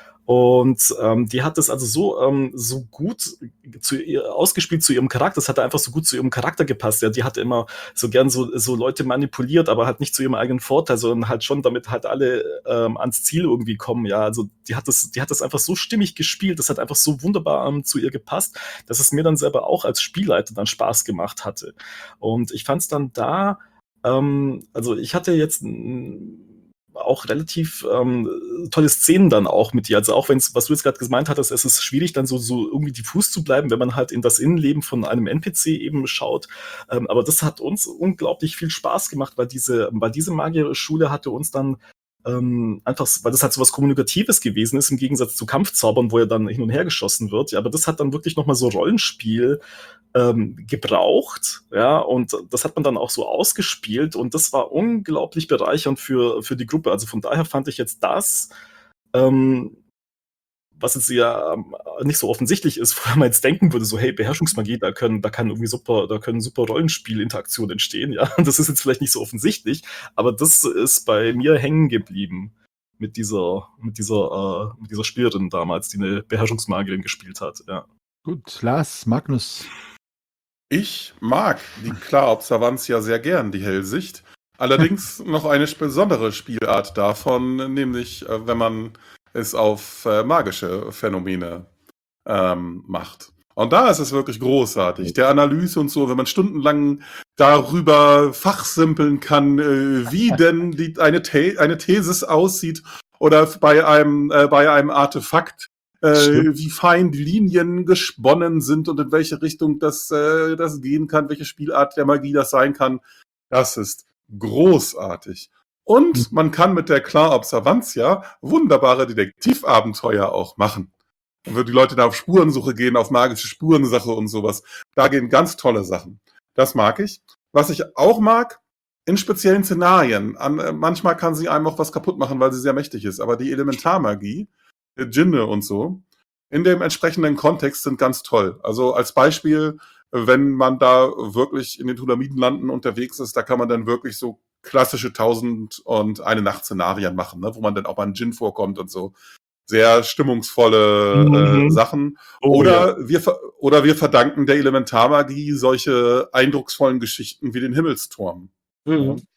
und ähm, die hat das also so, ähm, so gut zu ihr ausgespielt zu ihrem Charakter. Das hat einfach so gut zu ihrem Charakter gepasst. Ja, die hat immer so gern so, so Leute manipuliert, aber halt nicht zu ihrem eigenen Vorteil, sondern halt schon, damit halt alle ähm, ans Ziel irgendwie kommen. Ja, also die hat das, die hat das einfach so stimmig gespielt. Das hat einfach so wunderbar ähm, zu ihr gepasst, dass es mir dann selber auch als Spielleiter dann Spaß gemacht hatte. Und ich fand es dann da, ähm, also ich hatte jetzt mm, auch relativ ähm, tolle Szenen dann auch mit dir. Also auch wenn es, was du jetzt gerade gemeint hattest, es ist schwierig, dann so, so irgendwie diffus zu bleiben, wenn man halt in das Innenleben von einem N P C eben schaut. Ähm, aber das hat uns unglaublich viel Spaß gemacht, weil diese, weil diese Magierschule hatte uns dann ähm, einfach, weil das halt so was Kommunikatives gewesen ist, im Gegensatz zu Kampfzaubern, wo er dann hin und her geschossen wird. Ja, aber das hat dann wirklich nochmal so Rollenspiel ähm, gebraucht, ja, und das hat man dann auch so ausgespielt und das war unglaublich bereichernd für, für die Gruppe. Also von daher fand ich jetzt das, ähm, was jetzt ja ähm, nicht so offensichtlich ist, wo man jetzt denken würde, so, hey, Beherrschungsmagie, da können, da kann irgendwie super, da können super Rollenspielinteraktionen entstehen, ja. Das ist jetzt vielleicht nicht so offensichtlich, aber das ist bei mir hängen geblieben mit dieser, mit dieser, äh, mit dieser Spielerin damals, die eine Beherrschungsmagierin gespielt hat, ja. Gut, Lars, Magnus. Ich mag die Klarobservanz ja sehr gern, die Hellsicht. Allerdings noch eine besondere Spielart davon, nämlich äh, wenn man es auf äh, magische Phänomene ähm, macht. Und da ist es wirklich großartig. Der Analyse und so, wenn man stundenlang darüber fachsimpeln kann, äh, wie denn die, eine, The eine Thesis aussieht oder bei einem, äh, bei einem Artefakt, äh, Stimmt. wie fein die Linien gesponnen sind und in welche Richtung das, äh, das gehen kann, welche Spielart der Magie das sein kann. Das ist großartig. Und man kann mit der Klarobservanz ja wunderbare Detektivabenteuer auch machen. Dann würden die Leute da auf Spurensuche gehen, auf magische Spurensache und sowas. Da gehen ganz tolle Sachen. Das mag ich. Was ich auch mag, in speziellen Szenarien. An, äh, manchmal kann sie einem auch was kaputt machen, weil sie sehr mächtig ist. Aber die Elementarmagie, äh, Djinne und so, in dem entsprechenden Kontext sind ganz toll. Also als Beispiel, wenn man da wirklich in den Tulamidenlanden unterwegs ist, da kann man dann wirklich so klassische Tausend und eine Nacht Szenarien machen, ne, wo man dann auch mal ein Djinn vorkommt und so. Sehr stimmungsvolle Mhm. äh, Sachen. Oh, oder, wir, ver- oder wir verdanken der Elementarmagie solche eindrucksvollen Geschichten wie den Himmelsturm. Mhm. Ja.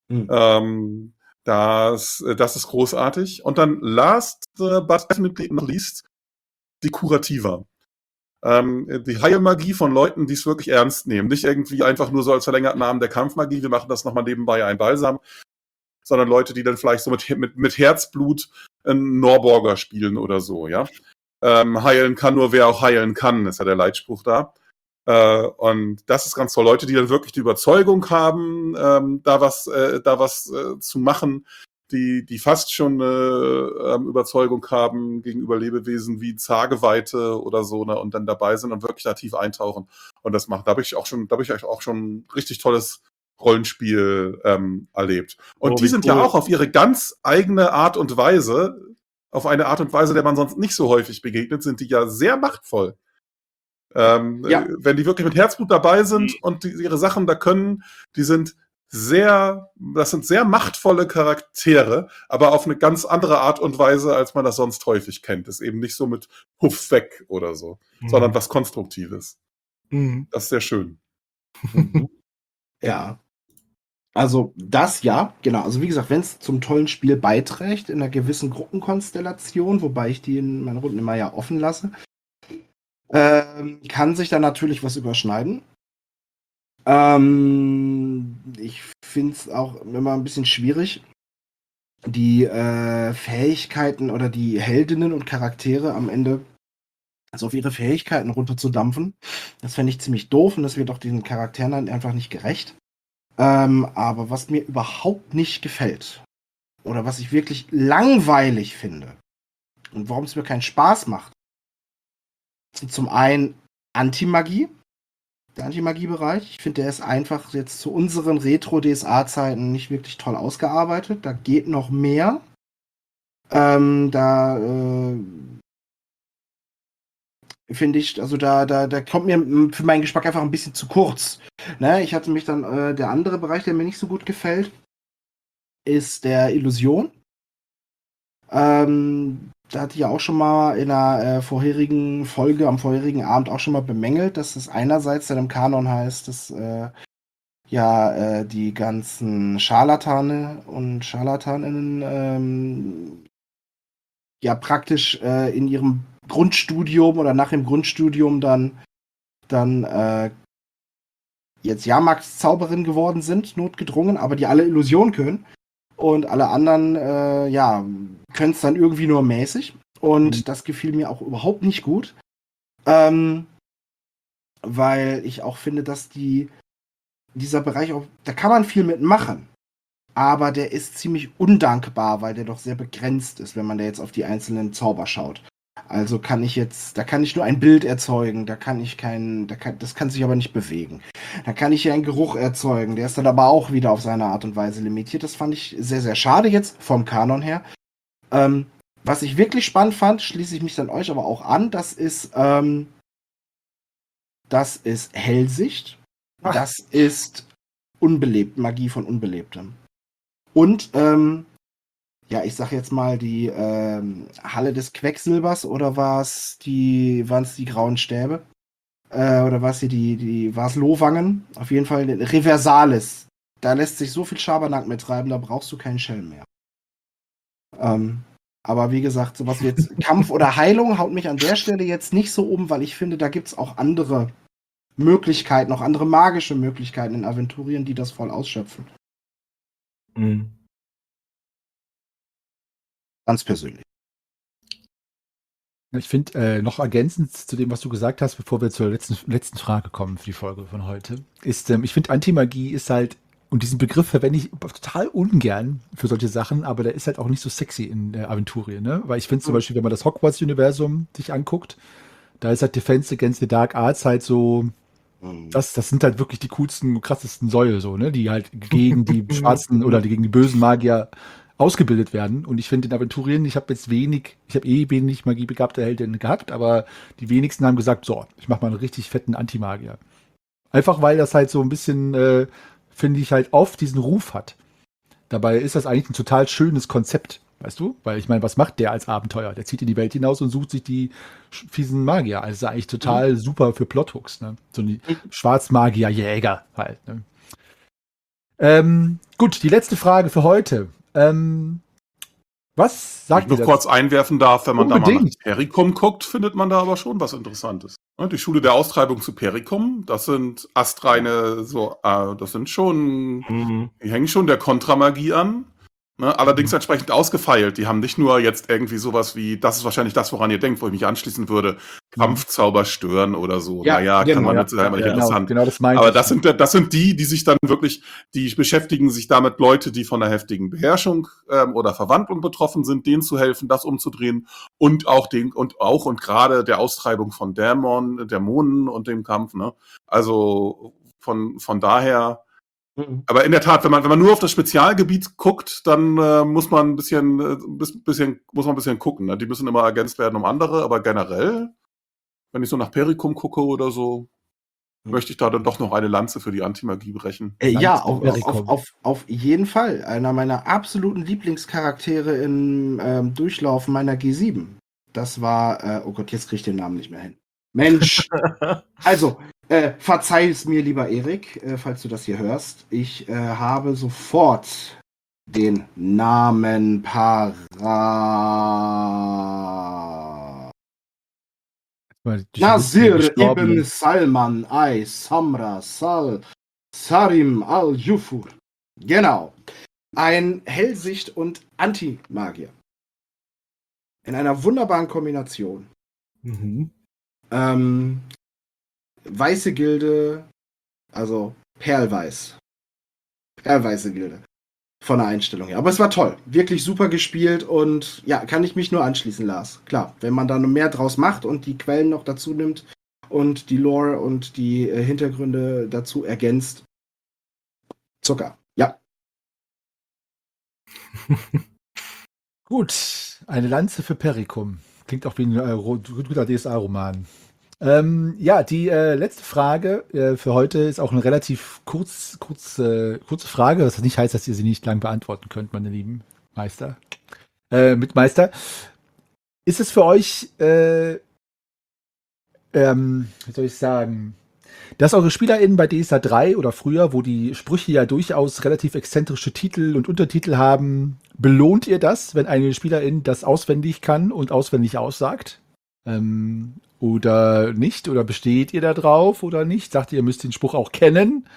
Mhm. Ähm, das, äh, das ist großartig. Und dann last äh, but definitely not least die Kurativa. Ähm, die Heilmagie von Leuten, die es wirklich ernst nehmen. Nicht irgendwie einfach nur so als verlängerten Arm der Kampfmagie, wir machen das nochmal nebenbei ein Balsam, sondern Leute, die dann vielleicht so mit, mit, mit Herzblut einen Norborger spielen oder so, ja. Ähm, heilen kann nur, wer auch heilen kann, ist ja der Leitspruch da. Äh, und das ist ganz toll. Leute, die dann wirklich die Überzeugung haben, ähm, da was, äh, da was äh, zu machen, die, die fast schon eine ähm, Überzeugung haben gegenüber Lebewesen wie Zageweite oder so, ne, und dann dabei sind und wirklich da tief eintauchen und das machen. Da habe ich auch schon, da habe ich auch schon richtig tolles Rollenspiel ähm, erlebt. Und Oh, die wie sind cool. ja auch auf ihre ganz eigene Art und Weise, auf eine Art und Weise, der man sonst nicht so häufig begegnet, sind die ja sehr machtvoll. Ähm, Ja. äh, wenn die wirklich mit Herzblut dabei sind und die, ihre Sachen da können, die sind sehr, das sind sehr machtvolle Charaktere, aber auf eine ganz andere Art und Weise, als man das sonst häufig kennt. Ist eben nicht so mit Puff weg oder so, Mhm. sondern was Konstruktives. Mhm. Das ist sehr schön. Mhm. Ja. Also das ja, genau. Also wie gesagt, wenn es zum tollen Spiel beiträgt, in einer gewissen Gruppenkonstellation, wobei ich die in meinen Runden immer ja offen lasse, ähm, kann sich da natürlich was überschneiden. Ähm, ich finde es auch immer ein bisschen schwierig, die äh, Fähigkeiten oder die Heldinnen und Charaktere am Ende also auf ihre Fähigkeiten runterzudampfen. Das fände ich ziemlich doof und das wird auch diesen Charakteren dann einfach nicht gerecht. Ähm, aber was mir überhaupt nicht gefällt oder was ich wirklich langweilig finde und warum es mir keinen Spaß macht, sind zum einen Antimagie, der Antimagie-Bereich. Ich finde, der ist einfach jetzt zu unseren Retro-D S A-Zeiten nicht wirklich toll ausgearbeitet. Da geht noch mehr. Ähm, da äh, finde ich, also da, da, da kommt mir für meinen Geschmack einfach ein bisschen zu kurz. Ne? Ich hatte mich dann, äh, der andere Bereich, der mir nicht so gut gefällt, ist der Illusion. Ähm, da hatte ich ja auch schon mal in einer äh, vorherigen Folge, am vorherigen Abend auch schon mal bemängelt, dass es einerseits dann im Kanon heißt, dass äh, ja äh, die ganzen Scharlatane und Scharlataninnen ähm, ja praktisch äh, in ihrem Grundstudium oder nach dem Grundstudium dann, dann äh, jetzt Jahrmarktszauberin geworden sind, notgedrungen, aber die alle Illusion können. Und alle anderen, äh, ja, können es dann irgendwie nur mäßig. Und Mhm. das gefiel mir auch überhaupt nicht gut. Ähm, weil ich auch finde, dass die, dieser Bereich auch, da kann man viel mitmachen. Aber der ist ziemlich undankbar, weil der doch sehr begrenzt ist, wenn man da jetzt auf die einzelnen Zauber schaut. Also kann ich jetzt, da kann ich nur ein Bild erzeugen, da kann ich keinen, da kann, das kann sich aber nicht bewegen. Da kann ich ja einen Geruch erzeugen, der ist dann aber auch wieder auf seine Art und Weise limitiert. Das fand ich sehr, sehr schade jetzt vom Kanon her. Ähm, was ich wirklich spannend fand, schließe ich mich dann euch aber auch an, das ist, ähm, das ist Hellsicht. Ach. Das ist unbelebt, Magie von Unbelebtem. Und, ähm, ja, ich sag jetzt mal die ähm, Halle des Quecksilbers oder war es die, waren es die grauen Stäbe? Äh, oder war es hier die, die, war es Lohwangen? Auf jeden Fall Reversalis. Da lässt sich so viel Schabernack mit treiben, da brauchst du keinen Schelm mehr. Ähm, aber wie gesagt, sowas wie jetzt Kampf oder Heilung haut mich an der Stelle jetzt nicht so um, weil ich finde, da gibt es auch andere Möglichkeiten, auch andere magische Möglichkeiten in Aventurien, die das voll ausschöpfen. Mhm. Ganz persönlich. Ich finde, äh, noch ergänzend zu dem, was du gesagt hast, bevor wir zur letzten, letzten Frage kommen für die Folge von heute, ist, ähm, ich finde, Antimagie ist halt, und diesen Begriff verwende ich total ungern für solche Sachen, aber der ist halt auch nicht so sexy in der Aventurie, ne? Weil ich finde zum Mhm. Beispiel, wenn man das Hogwarts-Universum sich anguckt, da ist halt Defense Against the Dark Arts halt so, Mhm. das, das sind halt wirklich die coolsten, krassesten Säue, so, ne? Die halt gegen die schwarzen oder die, gegen die bösen Magier ausgebildet werden. Und ich finde in Aventurien, ich habe jetzt wenig, ich habe eh wenig magiebegabte Heldinnen gehabt, aber die wenigsten haben gesagt, so, ich mache mal einen richtig fetten Antimagier. Einfach weil das halt so ein bisschen, äh, finde ich, halt oft diesen Ruf hat. Dabei ist das eigentlich ein total schönes Konzept, weißt du? Weil ich meine, was macht der als Abenteuer? Der zieht in die Welt hinaus und sucht sich die sch- fiesen Magier. Also ist eigentlich total super für Plothooks, ne? So ein Schwarzmagier-Jäger halt, ne? Ähm, gut, die letzte Frage für heute. Ähm, was Wenn ich sagt ihr noch dazu? kurz einwerfen darf, wenn man da mal nach Unbedingt. Pericum guckt, findet man da aber schon was Interessantes. Ne, Die Schule der Austreibung zu Pericum, das sind astreine, so, äh, das sind schon, Mhm. die hängen schon der Kontramagie an. Ne? Allerdings entsprechend ausgefeilt. Die haben nicht nur jetzt irgendwie sowas wie, das ist wahrscheinlich das, woran ihr denkt, wo ich mich anschließen würde, Kampfzauber stören oder so. Ja, Naja, kann genau. man Ja, nicht, ist ja immer nicht ja, genau, interessant. genau das meinte Aber ich. das sind, das sind die, die sich dann wirklich, die beschäftigen sich damit, Leute, die von einer heftigen Beherrschung ähm, oder Verwandlung betroffen sind, denen zu helfen, das umzudrehen und auch den und auch und gerade der Austreibung von Dämon, Dämonen und dem Kampf. Ne? Also von von daher. Mhm. Aber in der Tat, wenn man wenn man nur auf das Spezialgebiet guckt, dann äh, muss man ein bisschen, äh, bis- bisschen muss man ein bisschen gucken. Ne? Die müssen immer ergänzt werden um andere, aber generell, wenn ich so nach Pericum gucke oder so, Mhm. möchte ich da dann doch noch eine Lanze für die Antimagie brechen. Äh, ja, Lanz auf, auf, Pericum. auf, auf jeden Fall. Einer meiner absoluten Lieblingscharaktere im ähm, Durchlauf meiner G sieben. Das war, äh, oh Gott, jetzt kriege ich den Namen nicht mehr hin. Mensch! Also, äh, verzeih es mir, lieber Erik, äh, falls du das hier hörst. Ich äh, habe sofort den Namen Para. Mal die Nasir Gestorbenen. ibn Salman ay Samra Sal Sarim al-Jufur. Genau. Ein Hellsicht- und Anti-Magier. In einer wunderbaren Kombination. Mhm. Ähm, weiße Gilde, also Perlweiß. Perlweiße Gilde. Von der Einstellung her. Aber es war toll. Wirklich super gespielt und ja, kann ich mich nur anschließen, Lars. Klar, wenn man da noch mehr draus macht und die Quellen noch dazu nimmt und die Lore und die äh, Hintergründe dazu ergänzt. Zucker. Ja. Gut, eine Lanze für Pericum. Klingt auch wie ein äh, ro- guter D S A-Roman. Ähm, ja, die äh, letzte Frage äh, für heute ist auch eine relativ kurz, kurz, äh, kurze Frage, was nicht heißt, dass ihr sie nicht lang beantworten könnt, meine lieben Meister. Äh, Mitmeister. Ist es für euch, äh, ähm, wie soll ich sagen, dass eure SpielerInnen bei D S A drei oder früher, wo die Sprüche ja durchaus relativ exzentrische Titel und Untertitel haben, belohnt ihr das, wenn eine Spielerin das auswendig kann und auswendig aussagt? Ähm, oder nicht? Oder besteht ihr da drauf oder nicht? Sagt ihr, ihr müsst den Spruch auch kennen?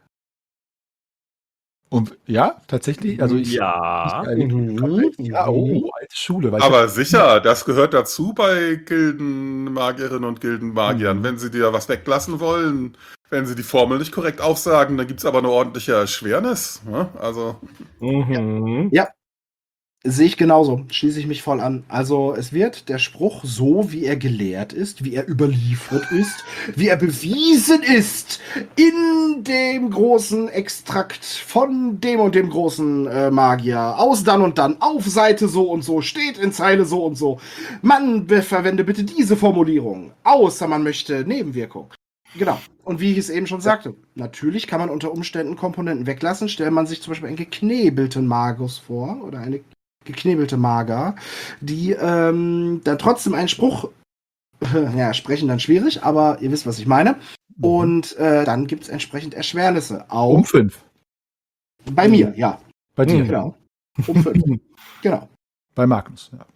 Und ja, tatsächlich, also ich, Ja. ich erlebe Mhm, komplett, ja, mhm. oh, alte Schule. Weil ich Aber hab, sicher, das gehört dazu bei Gildenmagierinnen und Gildenmagiern. Mhm. Wenn sie dir was weglassen wollen, wenn sie die Formel nicht korrekt aufsagen, dann gibt es aber eine ordentliche Erschwernis. Ne? Also, Mhm. Ja, sehe ich genauso. Schließe ich mich voll an. Also es wird der Spruch so, wie er gelehrt ist, wie er überliefert ist, wie er bewiesen ist in dem großen Extrakt von dem und dem großen äh, Magier aus dann und dann auf Seite so und so, steht in Zeile so und so. Man be- verwende bitte diese Formulierung, außer man möchte Nebenwirkung. Genau. Und wie ich es eben schon sagte, natürlich kann man unter Umständen Komponenten weglassen. Stellt man sich zum Beispiel einen geknebelten Magus vor oder eine geknebelte Mager, die ähm, dann trotzdem einen Spruch, ja, sprechen dann schwierig, aber ihr wisst, was ich meine. Mhm. Und äh, dann gibt es entsprechend Erschwernisse. Auch Um fünf. bei mir, ja. Bei dir. Mhm. Genau. Um fünf. Genau. Bei Magnus. Ja.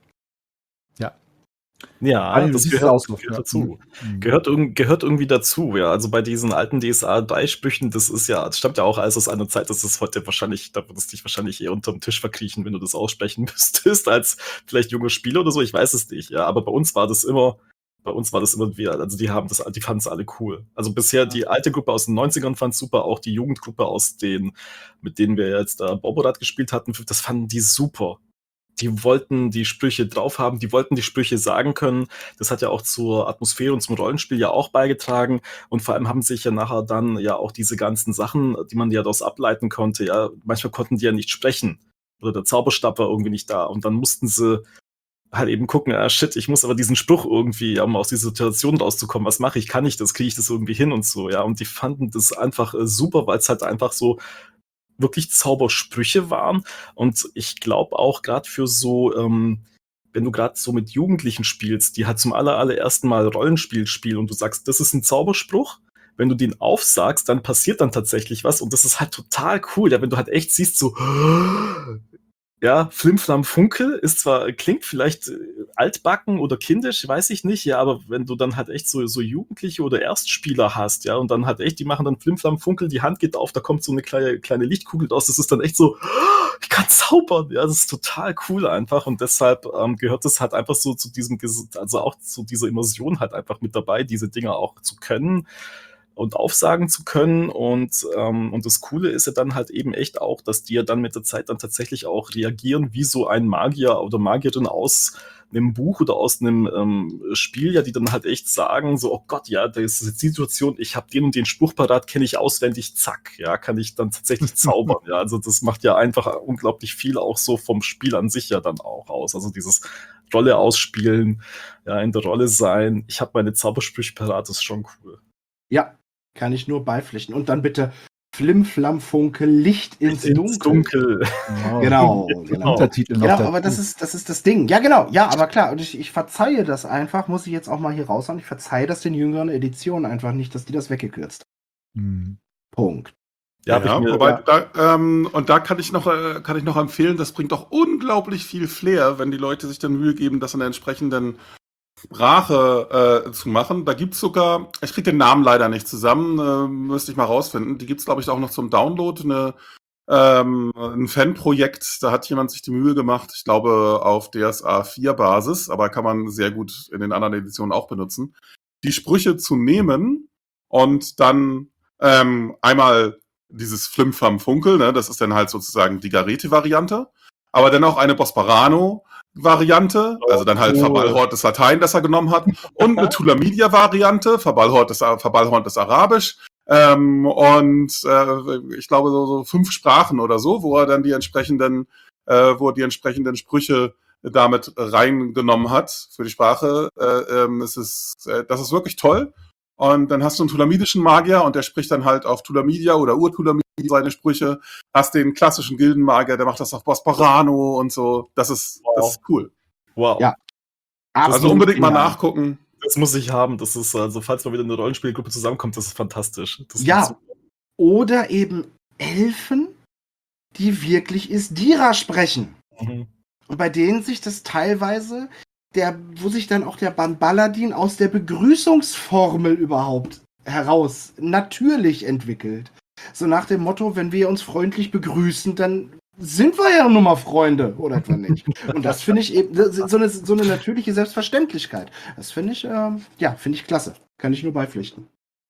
Ja, Daniel, du das siehst es gehört, auch so. gehört Ja. dazu. Mhm. Gehört, irg- gehört irgendwie dazu, ja. Also bei diesen alten D S A drei Sprüchen, das ist ja, das stammt ja auch alles aus einer Zeit, das ist heute wahrscheinlich, da würdest du dich wahrscheinlich eher unterm Tisch verkriechen, wenn du das aussprechen müsstest, als vielleicht junge Spieler oder so, ich weiß es nicht, ja. Aber bei uns war das immer, bei uns war das immer wieder, also die haben das, die fanden es alle cool. Also bisher die alte Gruppe aus den neunzigern fand es super, auch die Jugendgruppe aus den, mit denen wir jetzt da Boborat gespielt hatten, das fanden die super. Die wollten die Sprüche drauf haben, die wollten die Sprüche sagen können. Das hat ja auch zur Atmosphäre und zum Rollenspiel ja auch beigetragen. Und vor allem haben sich ja nachher dann ja auch diese ganzen Sachen, die man ja daraus ableiten konnte, ja, manchmal konnten die ja nicht sprechen. Oder der Zauberstab war irgendwie nicht da. Und dann mussten sie halt eben gucken, ah shit, ich muss aber diesen Spruch irgendwie, um aus dieser Situation rauszukommen, was mache ich, kann ich das, kriege ich das irgendwie hin und so, ja. Und die fanden das einfach äh, super, weil es halt einfach so wirklich Zaubersprüche waren. Und ich glaube auch gerade für so, ähm, wenn du gerade so mit Jugendlichen spielst, die halt zum aller, allerersten Mal Rollenspiel spielen und du sagst, das ist ein Zauberspruch, wenn du den aufsagst, dann passiert dann tatsächlich was und das ist halt total cool, ja, wenn du halt echt siehst, so, ja, Flimflam Funkel ist zwar, klingt vielleicht äh, altbacken oder kindisch, weiß ich nicht, ja, aber wenn du dann halt echt so, so Jugendliche oder Erstspieler hast, ja, und dann halt echt, die machen dann Flimflam Funkel, die Hand geht auf, da kommt so eine kleine, kleine Lichtkugel raus, das ist dann echt so, ich kann zaubern, ja, das ist total cool einfach und deshalb ähm, gehört das halt einfach so zu diesem, Ges- also auch zu dieser Immersion halt einfach mit dabei, diese Dinger auch zu können und aufsagen zu können und ähm, und das Coole ist ja dann halt eben echt auch, dass die ja dann mit der Zeit dann tatsächlich auch reagieren wie so ein Magier oder Magierin aus einem Buch oder aus einem ähm, Spiel, ja, die dann halt echt sagen, so, oh Gott, ja, das ist jetzt die Situation, ich habe den und den Spruch parat, kenne ich auswendig, zack, ja, kann ich dann tatsächlich zaubern, ja, also das macht ja einfach unglaublich viel auch so vom Spiel an sich ja dann auch aus, also dieses Rolle ausspielen, ja, in der Rolle sein, ich habe meine Zaubersprüche parat, das ist schon cool. Ja, kann ich nur beipflichten. Und dann bitte Flimflamfunkel, Licht ins Dunkel. Dunkel. Wow. Genau, genau. Untertitel noch Genau, dazu. aber das ist, das ist das Ding. Ja, genau, ja, aber klar, und ich, ich verzeihe das einfach, muss ich jetzt auch mal hier raushauen, ich verzeihe das den jüngeren Editionen einfach nicht, dass die das weggekürzt. Hm. Punkt. Ja, hab Ja, ich mir, wobei, ja. Da, ähm, und da kann ich noch, äh, kann ich noch empfehlen, das bringt auch unglaublich viel Flair, wenn die Leute sich dann Mühe geben, das in der entsprechenden Sprache äh, zu machen. Da gibt's sogar, ich kriege den Namen leider nicht zusammen, äh, müsste ich mal rausfinden. Die gibt's, glaube ich, auch noch zum Download, eine, ähm, ein Fanprojekt. Da hat jemand sich die Mühe gemacht, ich glaube auf D S A vier Basis, aber kann man sehr gut in den anderen Editionen auch benutzen, die Sprüche zu nehmen und dann ähm, einmal dieses Flimflam Funkel, ne, das ist dann halt sozusagen die Garete-Variante, aber dann auch eine Bosparano-Variante, also dann halt cool. verballhorntes Latein, das er genommen hat, und eine Tulamidia-Variante, verballhorntes, verballhorntes Arabisch, ähm, und äh, ich glaube so, so fünf Sprachen oder so, wo er dann die entsprechenden, äh, wo er die entsprechenden Sprüche damit reingenommen hat für die Sprache. Äh, ähm, es ist, äh, das ist wirklich toll. Und dann hast du einen tulamidischen Magier und der spricht dann halt auf Tulamidia oder Ur-Tulamidia seine Sprüche. Hast den klassischen Gildenmagier, der macht das auf Bosparano und so. Das ist, Wow. das ist cool. Wow. Ja. Also Absolut unbedingt mal genial. nachgucken. Das muss ich haben. Das ist, also, falls mal wieder eine Rollenspielgruppe zusammenkommt, das ist fantastisch. Das Ja. ist super. Oder eben Elfen, die wirklich Isdira sprechen. Mhm. Und bei denen sich das teilweise, der, wo sich dann auch der Banbaladin aus der Begrüßungsformel überhaupt heraus natürlich entwickelt. So nach dem Motto, wenn wir uns freundlich begrüßen, dann sind wir ja nun mal Freunde, oder etwa nicht. Und das finde ich eben, so eine, so eine natürliche Selbstverständlichkeit. Das finde ich, ähm, ja, finde ich klasse. Kann ich nur beipflichten.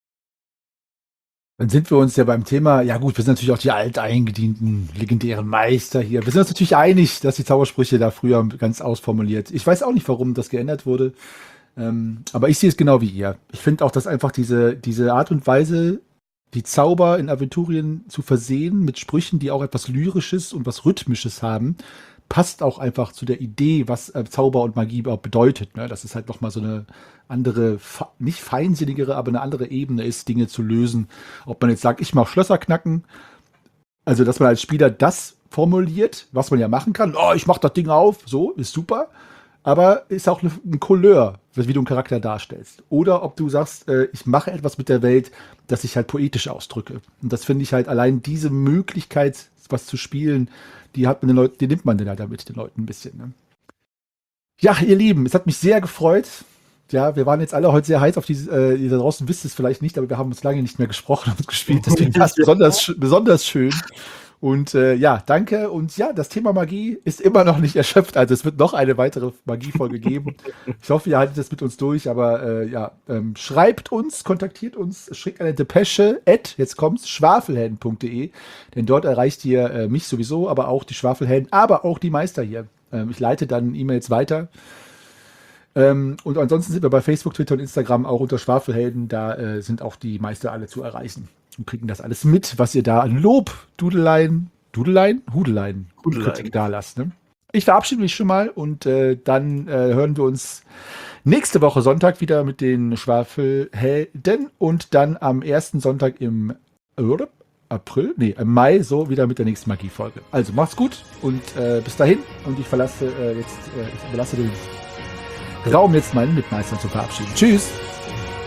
Dann sind wir uns ja beim Thema, ja gut, wir sind natürlich auch die alteingedienten, legendären Meister hier. Wir sind uns natürlich einig, dass die Zaubersprüche da früher ganz ausformuliert. Ich weiß auch nicht, warum das geändert wurde. Ähm, aber ich sehe es genau wie ihr. Ich finde auch, dass einfach diese, diese Art und Weise, die Zauber in Aventurien zu versehen mit Sprüchen, die auch etwas Lyrisches und was Rhythmisches haben, passt auch einfach zu der Idee, was äh, Zauber und Magie überhaupt bedeutet. Ne? Dass es halt nochmal so eine andere, fe- nicht feinsinnigere, aber eine andere Ebene ist, Dinge zu lösen. Ob man jetzt sagt, ich mache Schlösser knacken, also dass man als Spieler das formuliert, was man ja machen kann. Oh, ich mach das Ding auf, so, ist super. Aber ist auch eine- ein Couleur, wie du einen Charakter darstellst. Oder ob du sagst, äh, ich mache etwas mit der Welt, das ich halt poetisch ausdrücke. Und das finde ich halt allein diese Möglichkeit, was zu spielen, die hat man den Leuten, die nimmt man dann halt damit den Leuten ein bisschen. Ne? Ja, ihr Lieben, es hat mich sehr gefreut. Ja, wir waren jetzt alle heute sehr heiß auf diese, äh, ihr da draußen wisst es vielleicht nicht, aber wir haben uns lange nicht mehr gesprochen und gespielt. Deswegen war es besonders, sch- besonders schön. Und äh, ja, danke. Und ja, das Thema Magie ist immer noch nicht erschöpft. Also es wird noch eine weitere Magiefolge geben. Ich hoffe, ihr haltet das mit uns durch. Aber äh, ja, ähm, schreibt uns, kontaktiert uns, schickt eine Depesche at, jetzt kommt's, schwafelhelden punkt de. Denn dort erreicht ihr äh, mich sowieso, aber auch die Schwafelhelden, aber auch die Meister hier. Ähm, ich leite dann E-Mails weiter. Ähm, und ansonsten sind wir bei Facebook, Twitter und Instagram auch unter Schwafelhelden. Da äh, sind auch die Meister alle zu erreichen. Und kriegen das alles mit, was ihr da an Lob, Dudeleien, Dudeleien? Hudeleien, Hudeleien. Kritik da lasst. Ne? Ich verabschiede mich schon mal und äh, dann äh, hören wir uns nächste Woche Sonntag wieder mit den Schwafelhelden und dann am ersten Sonntag im äh, April, nee, im Mai so wieder mit der nächsten Magiefolge. Also macht's gut und äh, bis dahin und ich verlasse äh, jetzt, äh, ich überlasse den Raum jetzt meinen Mitmeistern zu verabschieden. Tschüss!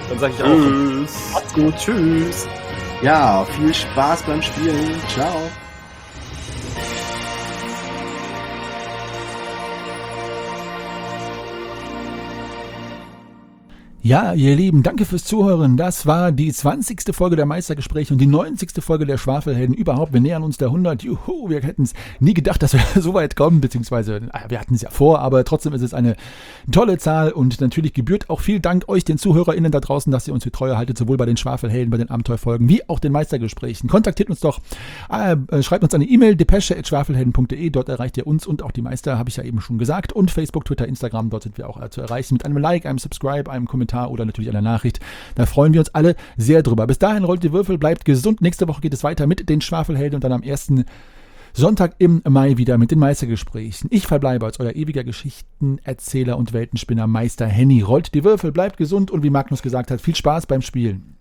Dann sage ich auch, Tschüss. macht's gut, tschüss. Ja, viel Spaß beim Spielen. Ciao. Ja, ihr Lieben, danke fürs Zuhören. Das war die zwanzigste Folge der Meistergespräche und die neunzigste Folge der Schwafelhelden überhaupt. Wir nähern uns der hundert. Juhu, wir hätten es nie gedacht, dass wir so weit kommen, beziehungsweise wir hatten es ja vor, aber trotzdem ist es eine tolle Zahl und natürlich gebührt auch viel Dank euch, den ZuhörerInnen da draußen, dass ihr uns für treu haltet, sowohl bei den Schwafelhelden, bei den Abenteuerfolgen, wie auch den Meistergesprächen. Kontaktiert uns doch, äh, schreibt uns eine E-Mail, depesche at schwafelhelden punkt de, dort erreicht ihr uns und auch die Meister, habe ich ja eben schon gesagt, und Facebook, Twitter, Instagram, dort sind wir auch äh, zu erreichen mit einem Like, einem Subscribe, einem Kommentar oder natürlich einer Nachricht. Da freuen wir uns alle sehr drüber. Bis dahin rollt die Würfel, bleibt gesund. Nächste Woche geht es weiter mit den Schwafelhelden und dann am ersten Sonntag im Mai wieder mit den Meistergesprächen. Ich verbleibe als euer ewiger Geschichtenerzähler und Weltenspinner Meister Henny. Rollt die Würfel, bleibt gesund und wie Magnus gesagt hat, viel Spaß beim Spielen.